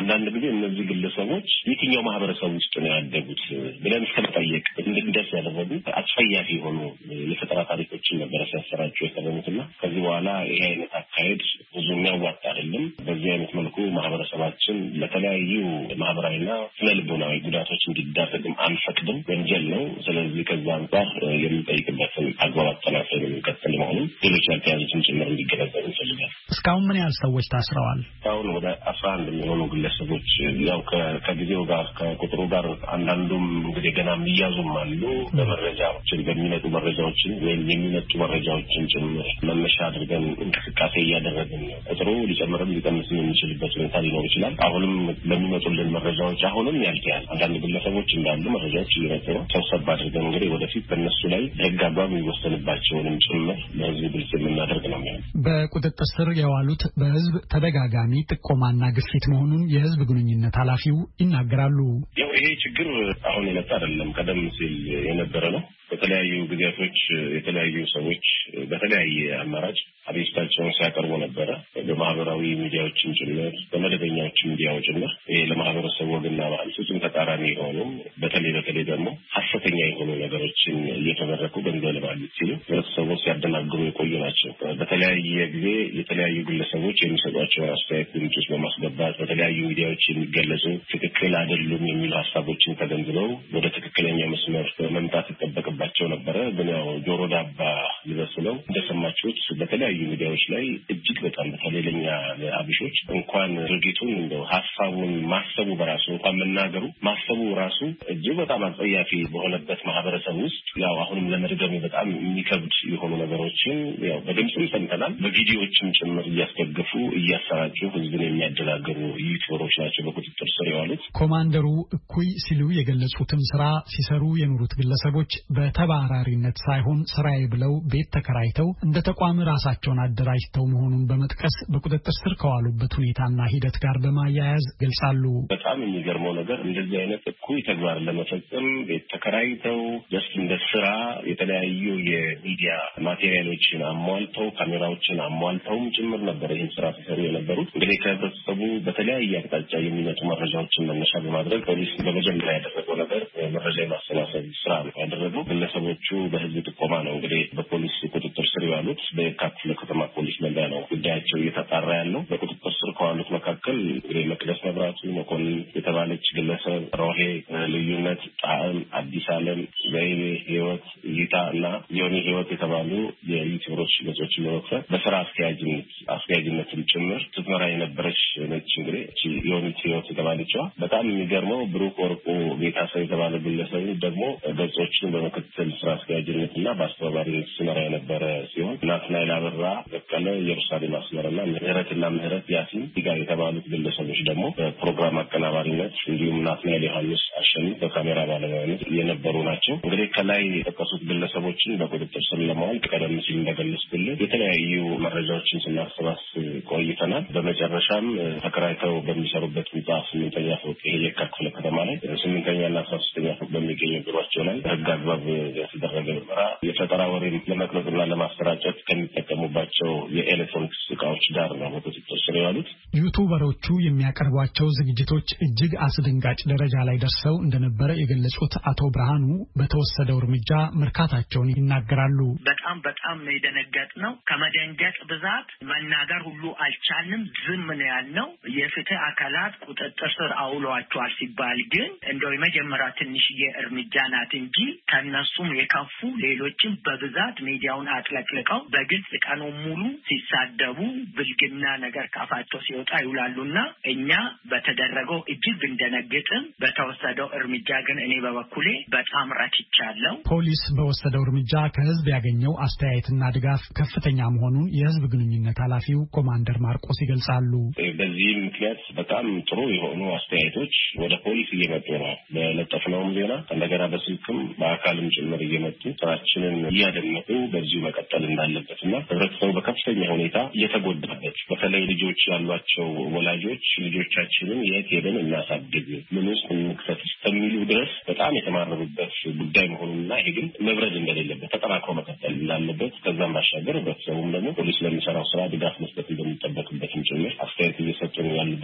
አንዳንድ ጊዜ እነዚህ ግለሰቦች የትኛው ማህበረሰብ ውስጥ ነው ያደጉት ብለን እስከመጠየቅ እንድንደርስ ያደረጉ አስፈያፊ የሆኑ የፈጠራ ታሪኮችን ነበር ሲያሰራጩ የሰሩትና ከዚህ በኋላ ይሄ አይነት አካሄድ ብዙ የሚያዋጣ አይደለም። በዚህ አይነት መልኩ ማህበረሰባችን ለተለያዩ ማህበራዊና ስነልቦናዊ ጉዳቶች እንዲዳረግም አንፈቅድም፣ ወንጀል ነው። ስለዚህ ከዛ አንጻር የሚጠይቅበትን አግባብ አጠናክረን የሚቀጥል መሆኑን ሌሎች ያልተያዙትን ጭምር እንዲገነዘቡ እንፈልጋለን። እስካሁን ምን ያህል ሰዎች ታስረዋል? አሁን ወደ አስራ አንድ የሚሆኑ ግለሰቦች ያው ከጊዜው ጋር ከቁጥሩ ጋር አንዳንዱም እንግዲህ ገና የሚያዙም አሉ። በመረጃዎችን በሚመጡ መረጃዎችን ወይም የሚመጡ መረጃዎችን ጭምር መነሻ አድርገን እንቅስቃሴ እያደረግን ነው። ቁጥሩ ሊጨምርም ሊቀንስም የሚችልበት ሁኔታ ሊኖር ይችላል። አሁንም በሚመጡልን መረጃዎች አሁንም ያልተያዙ አንዳንድ ግለሰቦች እንዳሉ መረጃዎች እየመጡ ነው። ሰብሰብ አድርገን እንግዲህ ወደፊት በእነሱ ላይ ህግ አግባብ የሚወሰንባቸውንም ጭምር ለህዝብ ግልጽ የምናደርግ ነው የሚሆነው። በቁጥጥር ስር የዋሉት በህዝብ ተደጋጋሚ ጥቆማና ግፊት መሆኑን የህዝብ ግንኙነት ኃላፊው ይናገራሉ። ያው ይሄ ችግር አሁን የመጣ አይደለም፣ ቀደም ሲል የነበረ ነው። በተለያዩ ጊዜያቶች የተለያዩ ሰዎች በተለያየ አማራጭ አቤቱታቸውን ሲያቀርቡ ነበረ። በማህበራዊ ሚዲያዎችን ጭምር በመደበኛዎች ሚዲያዎች ጭምር ይሄ ለማህበረሰቡ ወግና ባህል ፍጹም ተቃራኒ የሆኑ በተለይ በተለይ ደግሞ ሀሰተኛ የሆኑ ነገሮችን እየተመረኩ ገንዘብ ለማግኘት ሲሉ ህብረተሰቡን ሲያደናግሩ የቆዩ ናቸው። በተለያየ ጊዜ የተለያዩ ግለሰቦች የሚሰጧቸውን አስተያየት ግምቶች በማስገባት በተለያዩ ሚዲያዎች የሚገለጹ ትክክል አይደሉም የሚሉ ሀሳቦችን ተገንዝበው ወደ ትክክለኛ መስመር መምጣት ይጠበቅባቸው ነበረ። ግን ያው ጆሮ ዳባ ይበስለው እንደሰማችሁት በተለያዩ ሚዲያዎች ላይ እጅግ በጣም በተለይ ለኛ አብሾች እንኳን ድርጊቱን እንደው ሀሳቡን ማሰቡ በራሱ እንኳን መናገሩ ማሰቡ ራሱ እጅግ በጣም አጸያፊ በሆነበት ማህበረሰብ ውስጥ ያው አሁንም ለመድገም በጣም የሚከብድ የሆኑ ነገሮችን ያው በድምጽም ሰምተናል፣ በቪዲዮዎችም ጭምር እያስደገፉ እያሰራጩ ህዝብን የሚያደናግሩ ዩቲዩበሮች ናቸው በቁጥጥር ስር የዋሉት። ኮማንደሩ እኩይ ሲሉ የገለጹትን ስራ ሲሰሩ የኖሩት ግለሰቦች በተባራሪነት ሳይሆን ስራዬ ብለው ቤት ተከራይተው እንደ ተቋም ራሳቸውን አደራጅተው መሆኑን በመጥቀስ በቁጥጥር ስር ከዋሉበት ሁኔታና ሂደት ጋር በማያያዝ ገልጻሉ። በጣም የሚገርመው ነገር እንደዚህ አይነት እኩይ ተግባር ለመፈጸም ቤት ተከራይተው ጀስት እንደ ስራ የተለያዩ የሚዲያ ማቴሪያሎችን አሟልተው ካሜራዎችን አሟልተውም ጭምር ነበር ይህን ስራ ሲሰሩ የነበሩት። እንግዲህ ከህብረተሰቡ በተለያየ አቅጣጫ የሚመጡ መረጃዎችን መነሻ በማድረግ ፖሊስ በመጀመሪያ ያደረገው ነገር መረጃ የማሰባሰብ ስራ ነው ያደረገው። ግለሰቦቹ በህዝብ ጥቆማ ነው እንግዲህ በፖሊስ ቁጥጥር ስር ያሉት። በየካ ክፍለ ከተማ ፖሊስ መምሪያ ነው ጉዳያቸው እየተጣራ ያለው። በቁጥጥር ስር ከዋሉት መካከል እንግዲህ መቅደስ መብራቱ መኮንን የተባለች ግለሰብ፣ ሮሄ ልዩነት፣ ጣዕም፣ አዲስ አለም፣ ዘይቤ ህይወት፣ እይታ እና ዮኒ ህይወት የተባሉ የዩቲዩበሮች ገጾችን በመክፈት በስራ አስኪያጅነት አስኪያጅነትን ጭምር ስትመራ የነበረች ነች። እንግዲህ ዮኒ ህይወት የተባለችዋ በጣም የሚገርመው ብሩክ ወርቁ ጌታሰው የተባለ ግለሰብ ደግሞ ገጾችን በምክትል ስራ አስኪያጅነትና በአስተባባሪነት ሲመራ የነበረ ሲሆን ናትናኤል አበራ በቀለ ኢየሩሳሌም አስመራና ምህረትና ምህረት ያሲን ጋር የተባሉት ግለሰቦች ደግሞ በፕሮግራም አቀናባሪነት እንዲሁም ናትናኤል ዮሐንስ አሸኒ በካሜራ ባለሙያነት የነበሩ ናቸው። እንግዲህ ከላይ የጠቀሱት ግለሰቦችን በቁጥጥር ስር ለማዋል ቀደም ሲል እንደገለጽኩልህ የተለያዩ መረጃዎችን ስናሰባስብ ቆይተናል። በመጨረሻም ተከራይተው በሚሰሩበት ህንጻ ስምንተኛ ፎቅ የካ ክፍለ ከተማ ላይ ስምንተኛና አስራ ሶስተኛ ፎቅ በሚገኘው ቢሮአቸው ላይ ህግ አግባብ የተደረገ ምርመራ የፈጠራ ወሬን ለመቅረጽና ለማሰራጨት ከሚጠቀሙባቸው የኤሌክትሮኒክስ እቃዎች ጋር ነው በቁጥጥር ስር የዋሉት። ዩቱበሮቹ የሚያቀርቧቸው ዝግጅቶች እጅግ አስደንጋጭ ደረጃ ላይ ደርሰው እንደነበረ የገለጹት አቶ ብርሃኑ በተወሰደው እርምጃ መርካታቸውን ይናገራሉ። በጣም በጣም ነው የደነገጥነው። ከመደንገጥ ብዛት መናገር ሁሉ አልቻልንም። ዝም ነው ያልነው። የፍትህ አካላት ቁጥጥር ስር አውሏቸዋል ሲባል ግን እንደው የመጀመሪያ ትንሽዬ እርምጃ ናት እንጂ ከነሱም የከፉ ሌሎችም በብዛት ሚዲያውን አጥለቅልቀው በግልጽ ቀኑ ሙሉ ሲሳደቡ ብልግና ነገር ካፋቸው ሲወጣ ይውላሉና እኛ በተደረገው እጅግ እንደነገጥን በተወሰደው እርምጃ ግን እኔ በበኩሌ በጣም ረክቻለሁ። ፖሊስ በወሰደው እርምጃ ከህዝብ ያገኘው አስተያየትና ድጋፍ ከፍተኛ መሆኑን የህዝብ ግንኙነት ኃላፊው ኮማንደር ማርቆስ ይገልጻሉ። በዚህም ምክንያት በጣም ጥሩ የሆኑ አስተያየቶች ወደ ፖሊስ እየመጡ ነው። በለጠፍነውም ዜና እንደገና በስልክም በአካልም ጭምር እየመጡ ስራችንን እያደመጡ በዚሁ መቀጠል እንዳለበትና ህብረተሰቡ በከፍተኛ ሁኔታ እየተጎዳበት በተለይ ልጆች ያሏቸው ወላጆች ልጆቻችንን የት ሄደን እናሳድግ ምን ውስጥ እንክተት እስከሚሉ ድረስ በጣም የተማረሩበት ጉዳይ መሆኑንና ይሄ ግን መብረድ እንደሌለበት ተጠናክሮ መቀጠል እንዳለበት ከዛም ባሻገር ህብረተሰቡም ደግሞ ፖሊስ ለሚሰራው ስራ ድጋፍ መስጠት እንደሚጠበቅበትም ጭምር አስተያየት እየሰጡ ያሉበት ሁኔታ አለ።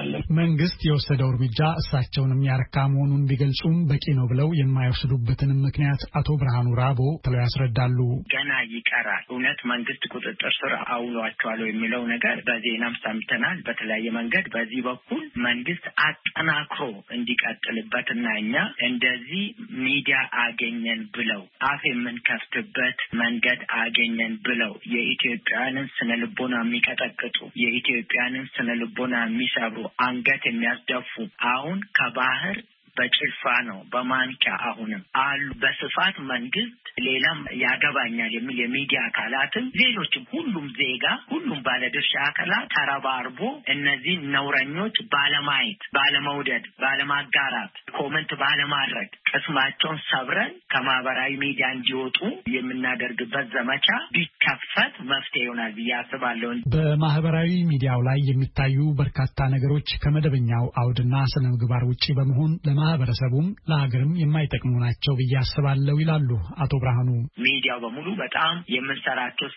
እንላለን። መንግስት የወሰደው እርምጃ እሳቸውንም ያረካ መሆኑን ቢገልጹም በቂ ነው ብለው የማይወስዱበትንም ምክንያት አቶ ብርሃኑ ራቦ ተለው ያስረዳሉ። ገና ይቀራል። እውነት መንግስት ቁጥጥር ስር አውሏቸዋል የሚለው ነገር በዜናም ሰምተናል በተለያየ መንገድ። በዚህ በኩል መንግስት አጠናክሮ እንዲቀጥልበትና እኛ እንደዚህ ሚዲያ አገኘን ብለው አፍ የምንከፍትበት መንገድ አገኘን ብለው የኢትዮጵያንን ስነ ልቦና የሚቀጠቅጡ የኢትዮጵያንን ስነ ልቦና የሚሰብሩ አንገት የሚያስደፉ አሁን ከባህር በጭልፋ ነው በማንኪያ አሁንም አሉ በስፋት መንግስት ሌላም ያገባኛል የሚል የሚዲያ አካላትም ሌሎችም ሁሉም ዜጋ ሁሉም ባለድርሻ አካላት ተረባርቦ እነዚህ ነውረኞች ባለማየት ባለመውደድ ባለማጋራት ኮመንት ባለማድረግ ቅስማቸውን ሰብረን ከማህበራዊ ሚዲያ እንዲወጡ የምናደርግበት ዘመቻ ቢከፈት መፍትሄ ይሆናል ብዬ አስባለሁ። በማህበራዊ ሚዲያው ላይ የሚታዩ በርካታ ነገሮች ከመደበኛው አውድና ስነ ምግባር ውጪ በመሆን ለማህበረሰቡም ለሀገርም የማይጠቅሙ ናቸው ብዬ አስባለሁ ይላሉ አቶ ብርሃኑ። ሚዲያው በሙሉ በጣም የምንሰራቸው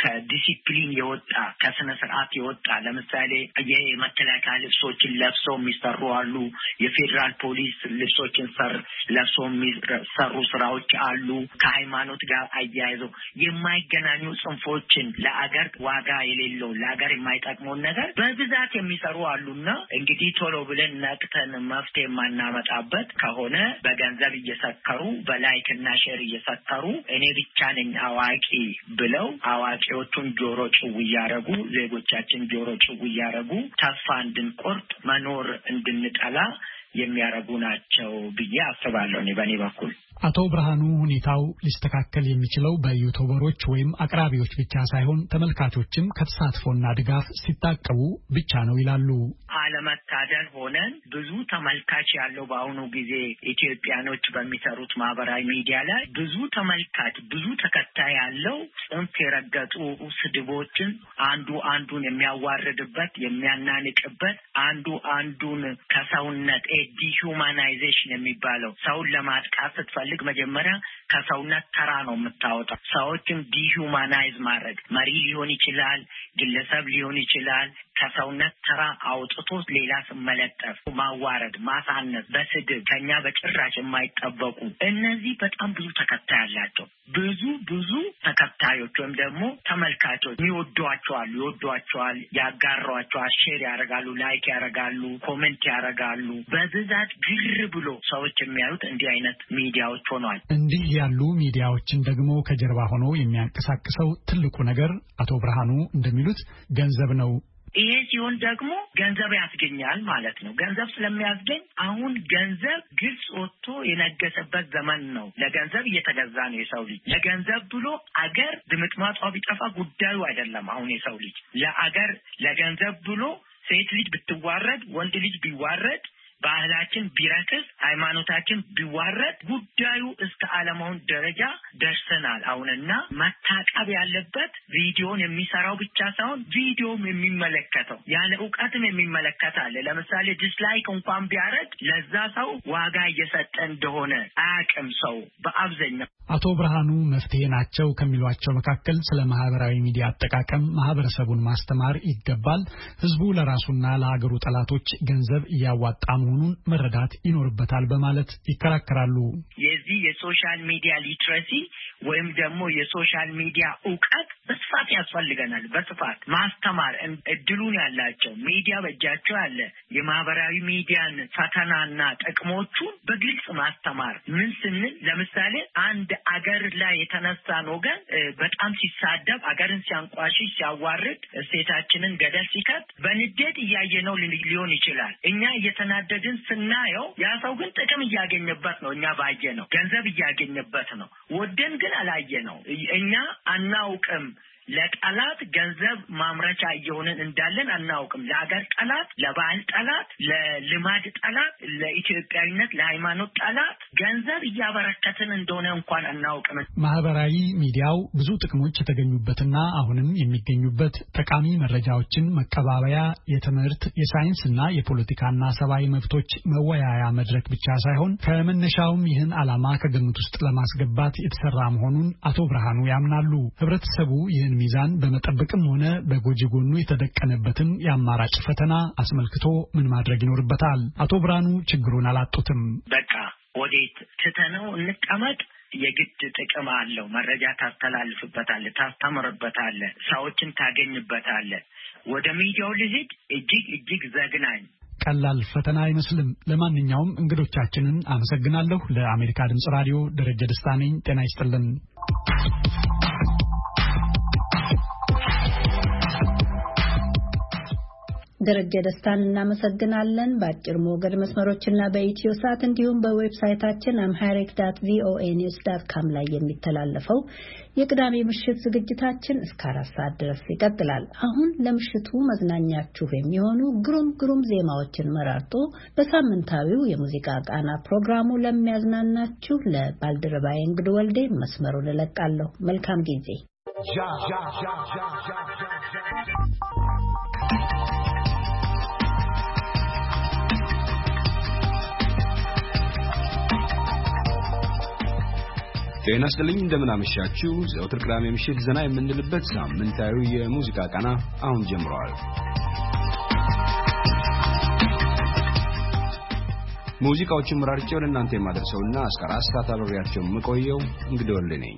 ከዲሲፕሊን የወጣ ከስነ ስርዓት የወጣ ለምሳሌ የመከላከያ ልብሶችን ለብሰው የሚሰሩ አሉ። የፌዴራል ፖሊስ ልብሶችን ሰር ለብሰው የሚሰሩ ስራዎች አሉ። ከሃይማኖት ጋር አያይዘው የማይገናኙ ጽንፎችን ለአገር ዋጋ የሌለው ለአገር የማይጠቅመውን ነገር በብዛት የሚሰሩ አሉና እንግዲህ ቶሎ ብለን ነቅተን መፍትሄ ማናመጣበት ከሆነ በገንዘብ እየሰከሩ በላይክና ሼር እየሰከሩ እኔ ብቻ ነኝ አዋቂ ብለው አዋቂዎቹን ጆሮ ጭው ያረጉ ዜጎቻችን ጆሮ ጭው ያረጉ ተስፋ እንድንቆርጥ መኖር እንድንጠላ የሚያረጉ ናቸው ብዬ አስባለሁ እኔ በኔ በኩል። አቶ ብርሃኑ ሁኔታው ሊስተካከል የሚችለው በዩቲዩበሮች ወይም አቅራቢዎች ብቻ ሳይሆን ተመልካቾችም ከተሳትፎና ድጋፍ ሲታቀቡ ብቻ ነው ይላሉ። አለመታደል ሆነን ብዙ ተመልካች ያለው በአሁኑ ጊዜ ኢትዮጵያኖች በሚሰሩት ማህበራዊ ሚዲያ ላይ ብዙ ተመልካች ብዙ ተከታይ ያለው ጽንፍ የረገጡ ስድቦችን አንዱ አንዱን የሚያዋርድበት የሚያናንቅበት አንዱ አንዱን ከሰውነት ዲሁማናይዜሽን የሚባለው ሰውን ለማጥቃት ስትፈልግ መጀመሪያ ከሰውነት ተራ ነው የምታወጣው። ሰዎችን ዲሁማናይዝ ማድረግ መሪ ሊሆን ይችላል ግለሰብ ሊሆን ይችላል ከሰውነት ተራ አውጥቶ ሌላ ስመለጠፍ ማዋረድ ማሳነስ በስድብ ከኛ በጭራሽ የማይጠበቁ እነዚህ በጣም ብዙ ተከታይ አላቸው። ብዙ ብዙ ተከታዮች ወይም ደግሞ ተመልካቾች ይወዷቸዋል ይወዷቸዋል ያጋሯቸዋል ሼር ያደርጋሉ ላይክ ያደርጋሉ ኮሜንት ያደርጋሉ። በብዛት ግር ብሎ ሰዎች የሚያዩት እንዲህ አይነት ሚዲያዎች ሆኗል። እንዲህ ያሉ ሚዲያዎችን ደግሞ ከጀርባ ሆኖ የሚያንቀሳቅሰው ትልቁ ነገር አቶ ብርሃኑ እንደሚሉት ገንዘብ ነው። ይሄ ሲሆን ደግሞ ገንዘብ ያስገኛል ማለት ነው። ገንዘብ ስለሚያስገኝ አሁን ገንዘብ ግልጽ ወጥቶ የነገሰበት ዘመን ነው። ለገንዘብ እየተገዛ ነው የሰው ልጅ። ለገንዘብ ብሎ አገር ድምጥማጧ ቢጠፋ ጉዳዩ አይደለም። አሁን የሰው ልጅ ለአገር ለገንዘብ ብሎ ሴት ልጅ ብትዋረድ ወንድ ልጅ ቢዋረድ ባህላችን ቢረክስ ሃይማኖታችን ቢዋረድ ጉዳዩ እስከ አለማውን ደረጃ ደርሰናል አሁንና መታቀብ ያለበት ቪዲዮን የሚሰራው ብቻ ሳይሆን ቪዲዮም የሚመለከተው ያለ ዕውቀትም የሚመለከታል። ለምሳሌ ዲስላይክ እንኳን ቢያረግ ለዛ ሰው ዋጋ እየሰጠ እንደሆነ አያውቅም ሰው በአብዛኛው። አቶ ብርሃኑ መፍትሄ ናቸው ከሚሏቸው መካከል ስለ ማህበራዊ ሚዲያ አጠቃቀም ማህበረሰቡን ማስተማር ይገባል፣ ህዝቡ ለራሱና ለሀገሩ ጠላቶች ገንዘብ እያዋጣ መሆኑን መረዳት ይኖርበታል በማለት ይከራከራሉ። የዚህ የሶሻል ሚዲያ ሊትረሲ ወይም ደግሞ የሶሻል ሚዲያ ዕውቀት በስፋት ያስፈልገናል። በስፋት ማስተማር እድሉን ያላቸው ሚዲያ በእጃቸው ያለ የማህበራዊ ሚዲያን ፈተናና ጥቅሞቹን በግልጽ ማስተማር ምን ስንል ለምሳሌ አንድ አገር ላይ የተነሳን ወገን በጣም ሲሳደብ አገርን ሲያንቋሽሽ ሲያዋርድ እሴታችንን ገደል ሲከት በንዴት እያየነው ሊሆን ይችላል። እኛ እየተናደድን ስናየው ያ ሰው ግን ጥቅም እያገኘበት ነው። እኛ ባየነው ገንዘብ እያገኘበት ነው። ወደን ግን አላየነው። እኛ አናውቅም። ለጠላት ገንዘብ ማምረቻ እየሆነን እንዳለን አናውቅም። ለሀገር ጠላት፣ ለባህል ጠላት፣ ለልማድ ጠላት፣ ለኢትዮጵያዊነት ለሃይማኖት ጠላት ገንዘብ እያበረከትን እንደሆነ እንኳን አናውቅም። ማህበራዊ ሚዲያው ብዙ ጥቅሞች የተገኙበትና አሁንም የሚገኙበት ጠቃሚ መረጃዎችን መቀባበያ፣ የትምህርት፣ የሳይንስና የፖለቲካና ሰብአዊ መብቶች መወያያ መድረክ ብቻ ሳይሆን ከመነሻውም ይህን ዓላማ ከግምት ውስጥ ለማስገባት የተሰራ መሆኑን አቶ ብርሃኑ ያምናሉ። ህብረተሰቡ ይህን ሚዛን በመጠበቅም ሆነ በጎጂ ጎኑ የተደቀነበትን የአማራጭ ፈተና አስመልክቶ ምን ማድረግ ይኖርበታል? አቶ ብርሃኑ ችግሩን አላጡትም። በቃ ወዴት ትተነው እንቀመጥ? የግድ ጥቅም አለው። መረጃ ታስተላልፍበታለህ፣ ታስተምርበታለህ፣ ሰዎችን ታገኝበታለህ። ወደ ሚዲያው ልሂድ እጅግ እጅግ ዘግናኝ ቀላል ፈተና አይመስልም። ለማንኛውም እንግዶቻችንን አመሰግናለሁ። ለአሜሪካ ድምጽ ራዲዮ ደረጀ ደስታ ነኝ። ጤና ይስጥልን። ደረጀ ደስታን እናመሰግናለን። በአጭር ሞገድ መስመሮችና በኢትዮ ሳት እንዲሁም በዌብሳይታችን amharic dot voa news dot com ላይ የሚተላለፈው የቅዳሜ ምሽት ዝግጅታችን እስከ አራት ሰዓት ድረስ ይቀጥላል። አሁን ለምሽቱ መዝናኛችሁ የሚሆኑ ግሩም ግሩም ዜማዎችን መራርጦ በሳምንታዊው የሙዚቃ ቃና ፕሮግራሙ ለሚያዝናናችሁ ለባልደረባዬ እንግዱ ወልዴ መስመሩን እለቃለሁ። መልካም ጊዜ። ጤና ይስጥልኝ፣ እንደምን አመሻችሁ። ዘወትር ቅዳሜ ምሽት ዘና የምንልበት ሳምንታዊ የሙዚቃ ቃና አሁን ጀምሯል። ሙዚቃዎችን መራርጬ ለእናንተ የማደርሰውና እስከ አራት ሰዓት አብሬያችሁ የምቆየው እንግዲህ ወልዴ ነኝ።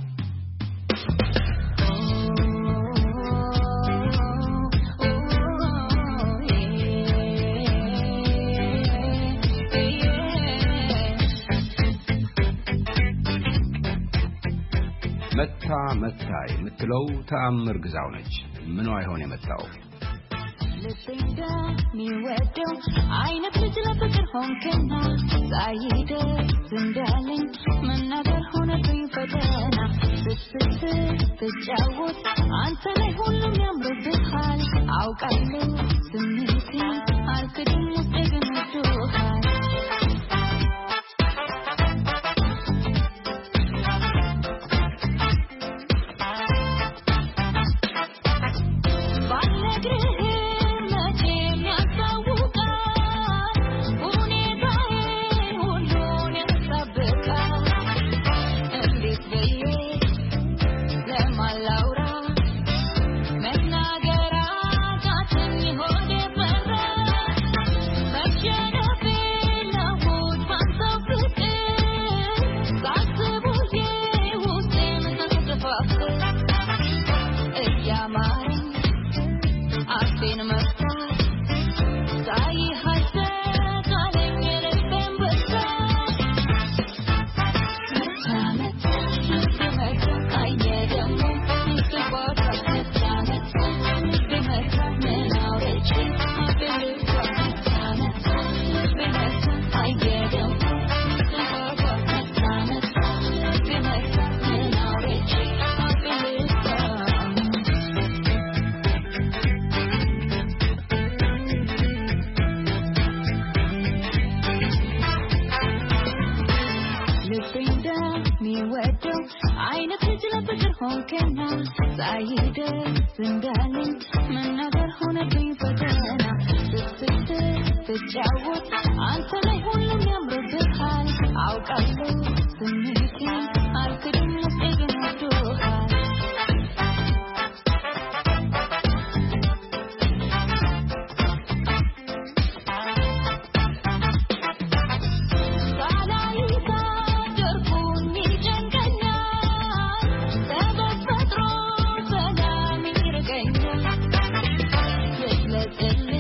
መታ መታ የምትለው ተአምር ግዛው ነች። ምን አይሆን የመጣው ልትንጋ ሚወደው አይነት ልጅ ለፍቅር ሆንከና ሳይደ ዝንዳለኝ መናገር ሆነብኝ ፈተና ስትስት ትጫወት አንተ ላይ ሁሉም ያምርብሃል አውቃለሁ ስሜቴ አልክድም ውስጤ ግን ወዶሃል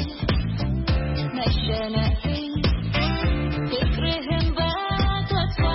Let's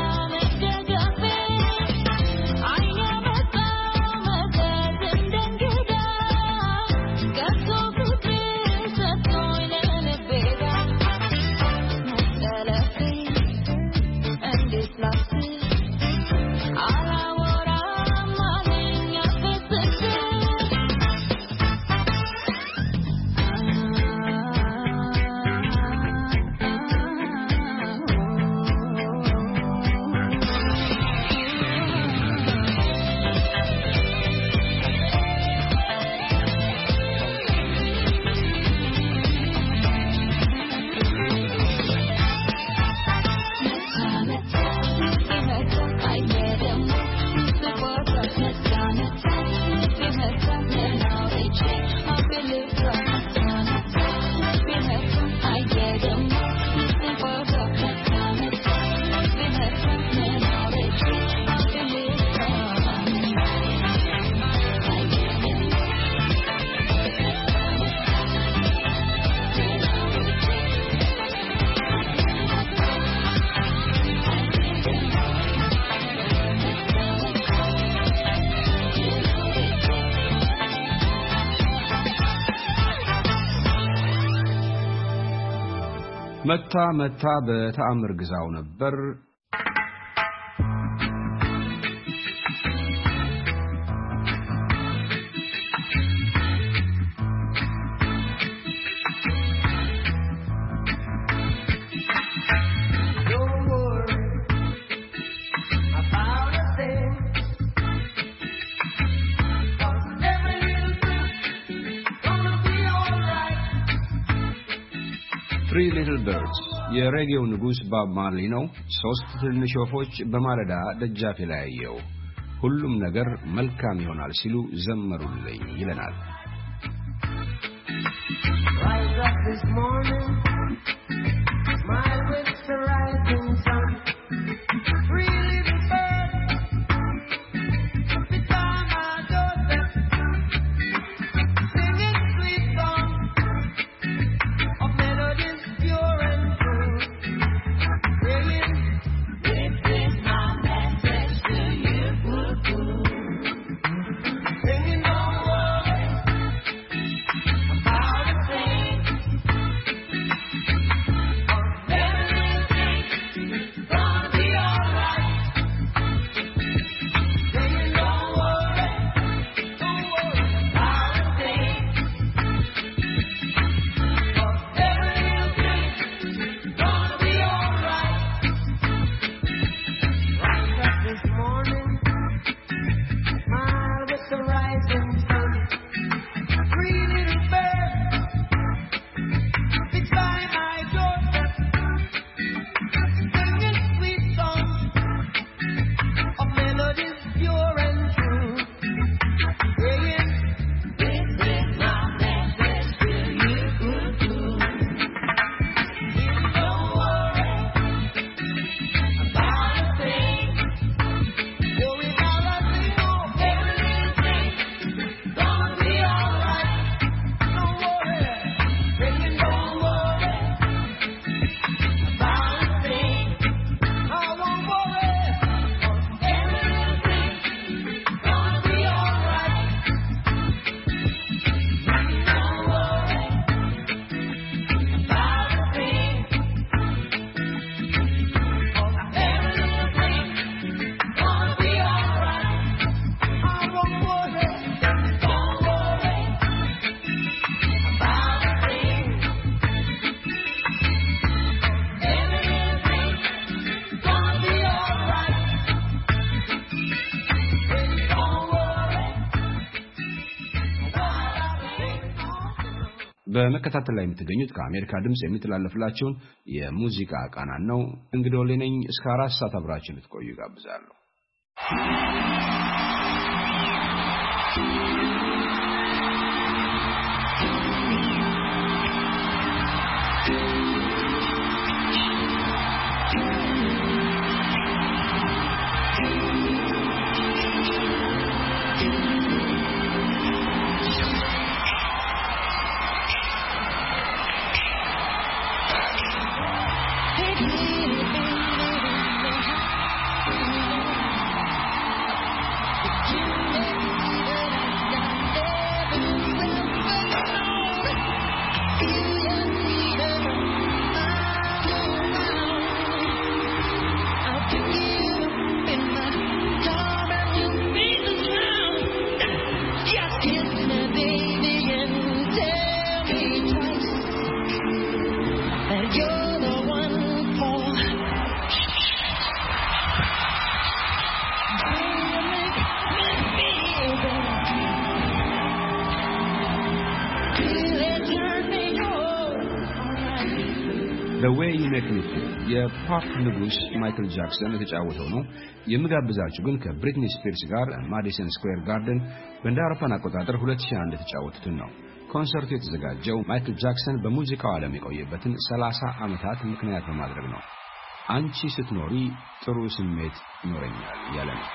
መታ መታ በተአምር ግዛው ነበር Three Little Birds የሬጌው ንጉስ ባብ ማርሊ ነው። ሶስት ትንሽ ወፎች በማለዳ ደጃፌ ላይ ያየው ሁሉም ነገር መልካም ይሆናል ሲሉ ዘመሩልኝ ይለናል። Rise up this morning, smile with the rising sun. Three little birds, beside my doorstep, singing sweet songs of melodies pure and true. Saying, this is my message to you. Singing, don't worry about a thing. Everything's gonna be alright. Singing, don't worry, don't worry about a thing. Everything's gonna be alright. Rise up this morning, smile with the rising sun. Three little birds beside my doorstep, singing sweet songs of melodies pure and true. Saying, this is my message to you. You don't worry about a thing. Worry about a thing. Everything's gonna be alright. Don't worry. Saying, don't worry about a thing. I won't worry. Everything's gonna be alright. Don't worry about a thing. Everything's gonna be alright. I won't worry. Don't worry about a thing. Everything's gonna be alright. Don't worry በመከታተል ላይ የምትገኙት ከአሜሪካ ድምጽ የሚተላለፍላችሁን የሙዚቃ ቃናን ነው። እንግዲህ ለኔኝ እስከ አራት ሰዓት አብራችሁ ልትቆዩ ጋብዛለሁ። The way you make me feel የፖፕ ንጉስ ማይክል ጃክሰን የተጫወተው ነው። የምጋብዛችሁ ግን ከብሪትኒ ስፒርስ ጋር ማዲሰን ስኩዌር ጋርደን በእንደ አውሮፓውያን አቆጣጠር ሁለት ሺህ አንድ የተጫወቱትን ነው። ኮንሰርቱ የተዘጋጀው ማይክል ጃክሰን በሙዚቃው ዓለም የቆየበትን ሰላሳ ዓመታት ምክንያት በማድረግ ነው። አንቺ ስትኖሪ ጥሩ ስሜት ይኖረኛል ያለ ነው።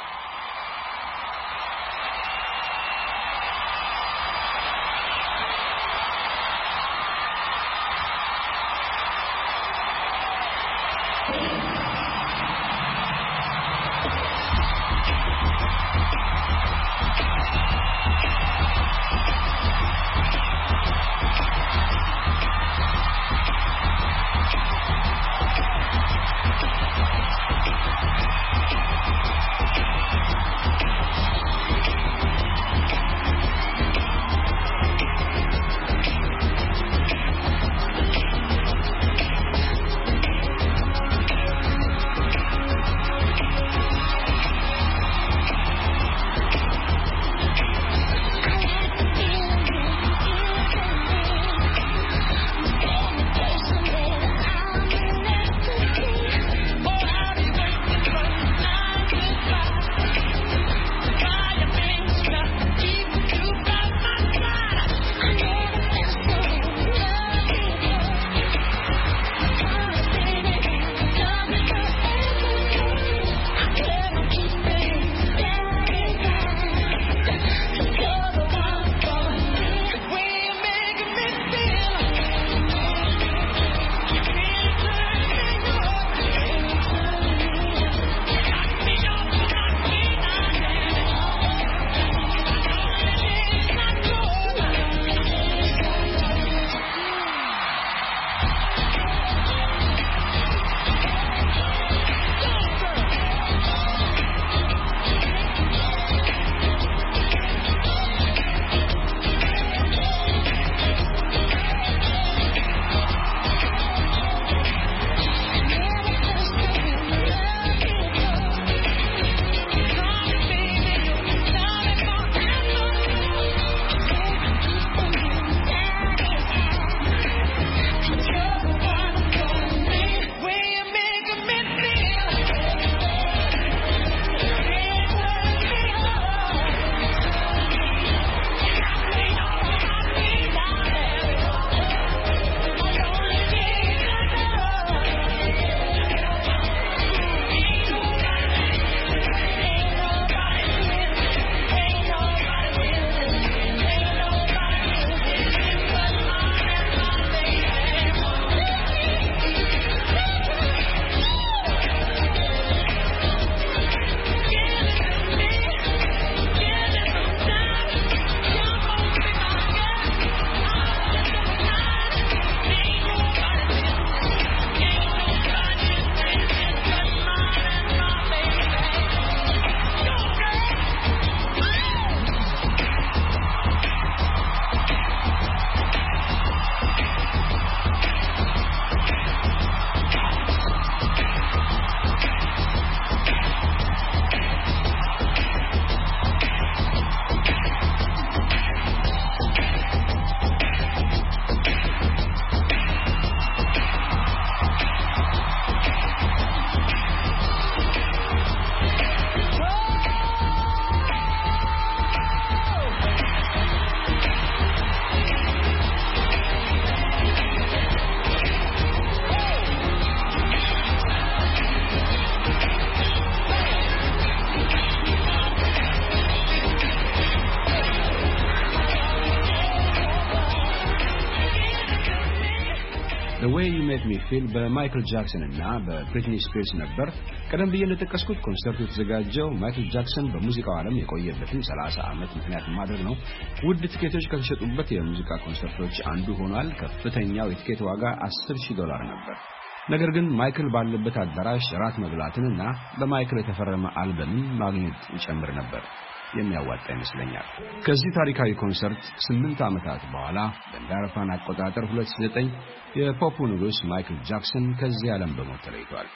Make Me Feel በማይክል ጃክሰን እና በብሪትኒ ስፒርስ ነበር። ቀደም ብዬ እንደጠቀስኩት ኮንሰርቱ የተዘጋጀው ማይክል ጃክሰን በሙዚቃው ዓለም የቆየበትን ሰላሳ ዓመት ምክንያት ማድረግ ነው። ውድ ቲኬቶች ከተሸጡበት የሙዚቃ ኮንሰርቶች አንዱ ሆኗል። ከፍተኛው የቲኬት ዋጋ አስር ሺህ ዶላር ነበር። ነገር ግን ማይክል ባለበት አዳራሽ ራት መብላትንና በማይክል የተፈረመ አልበምን ማግኘት ይጨምር ነበር። የሚያዋጣ ይመስለኛል። ከዚህ ታሪካዊ ኮንሰርት ስምንት ዓመታት በኋላ በአውሮፓውያን አቆጣጠር ሁለት ሺህ ዘጠኝ የፖፕ ንጉስ ማይክል ጃክሰን ከዚህ ዓለም በሞት ተለይቷል።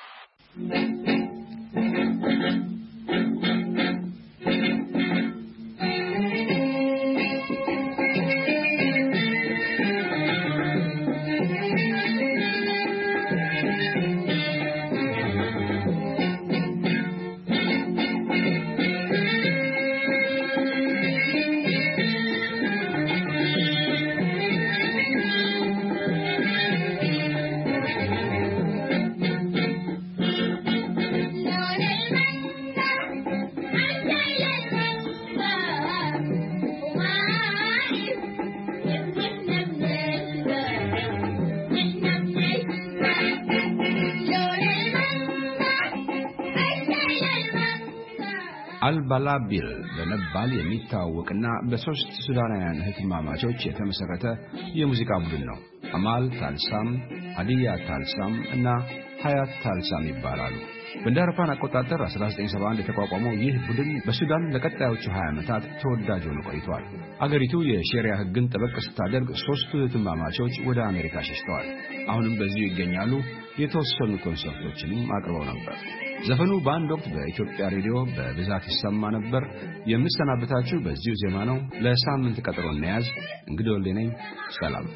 አልባላቢል በመባል የሚታወቅና በሶስት ሱዳናውያን እህትማማቾች የተመሰረተ የሙዚቃ ቡድን ነው። አማል ታልሳም፣ አዲያ ታልሳም እና ሀያት ታልሳም ይባላሉ። በአውሮፓውያን አቆጣጠር አስራ ዘጠኝ ሰባ አንድ የተቋቋመው ይህ ቡድን በሱዳን ለቀጣዮቹ ሀያ ዓመታት ተወዳጅ ሆኖ ቆይቷል። አገሪቱ የሸሪያ ሕግን ጠበቅ ስታደርግ ሶስቱ እህትማማቾች ወደ አሜሪካ ሸሽተዋል። አሁንም በዚሁ ይገኛሉ። የተወሰኑ ኮንሰርቶችንም አቅርበው ነበር። ዘፈኑ በአንድ ወቅት በኢትዮጵያ ሬዲዮ በብዛት ይሰማ ነበር። የምሰናበታችሁ በዚሁ ዜማ ነው። ለሳምንት ቀጠሮ እንያዝ። እንግዲህ ወልዴ ነኝ። ሰላም።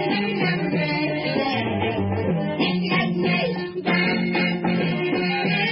Thank you.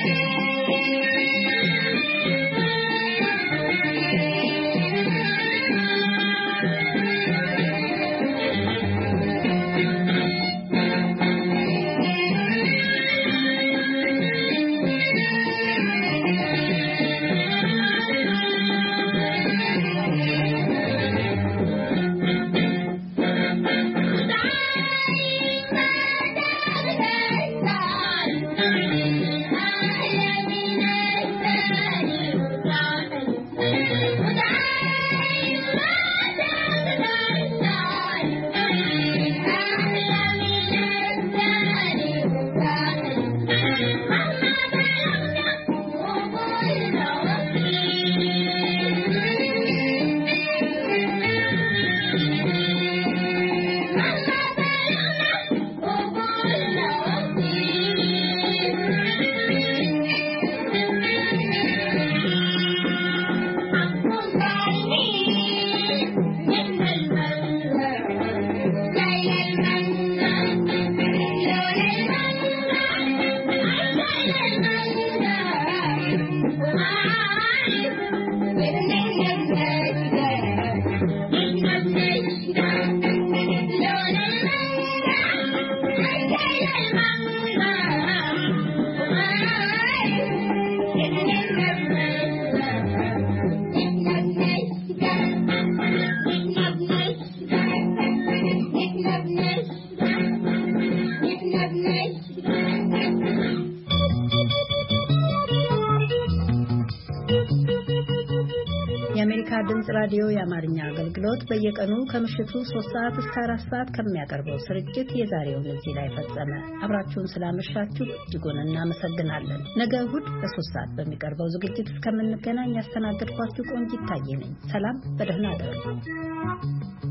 ድምጽ ራዲዮ የአማርኛ አገልግሎት በየቀኑ ከምሽቱ ሶስት ሰዓት እስከ አራት ሰዓት ከሚያቀርበው ስርጭት የዛሬውን እዚህ ላይ ፈጸመ። አብራችሁን ስላመሻችሁ እጅጉን እናመሰግናለን። ነገ እሁድ በሶስት ሰዓት በሚቀርበው ዝግጅት እስከምንገናኝ ያስተናገድኳችሁ ቆንጂት ታየ ነኝ። ሰላም፣ በደህና እደሩ።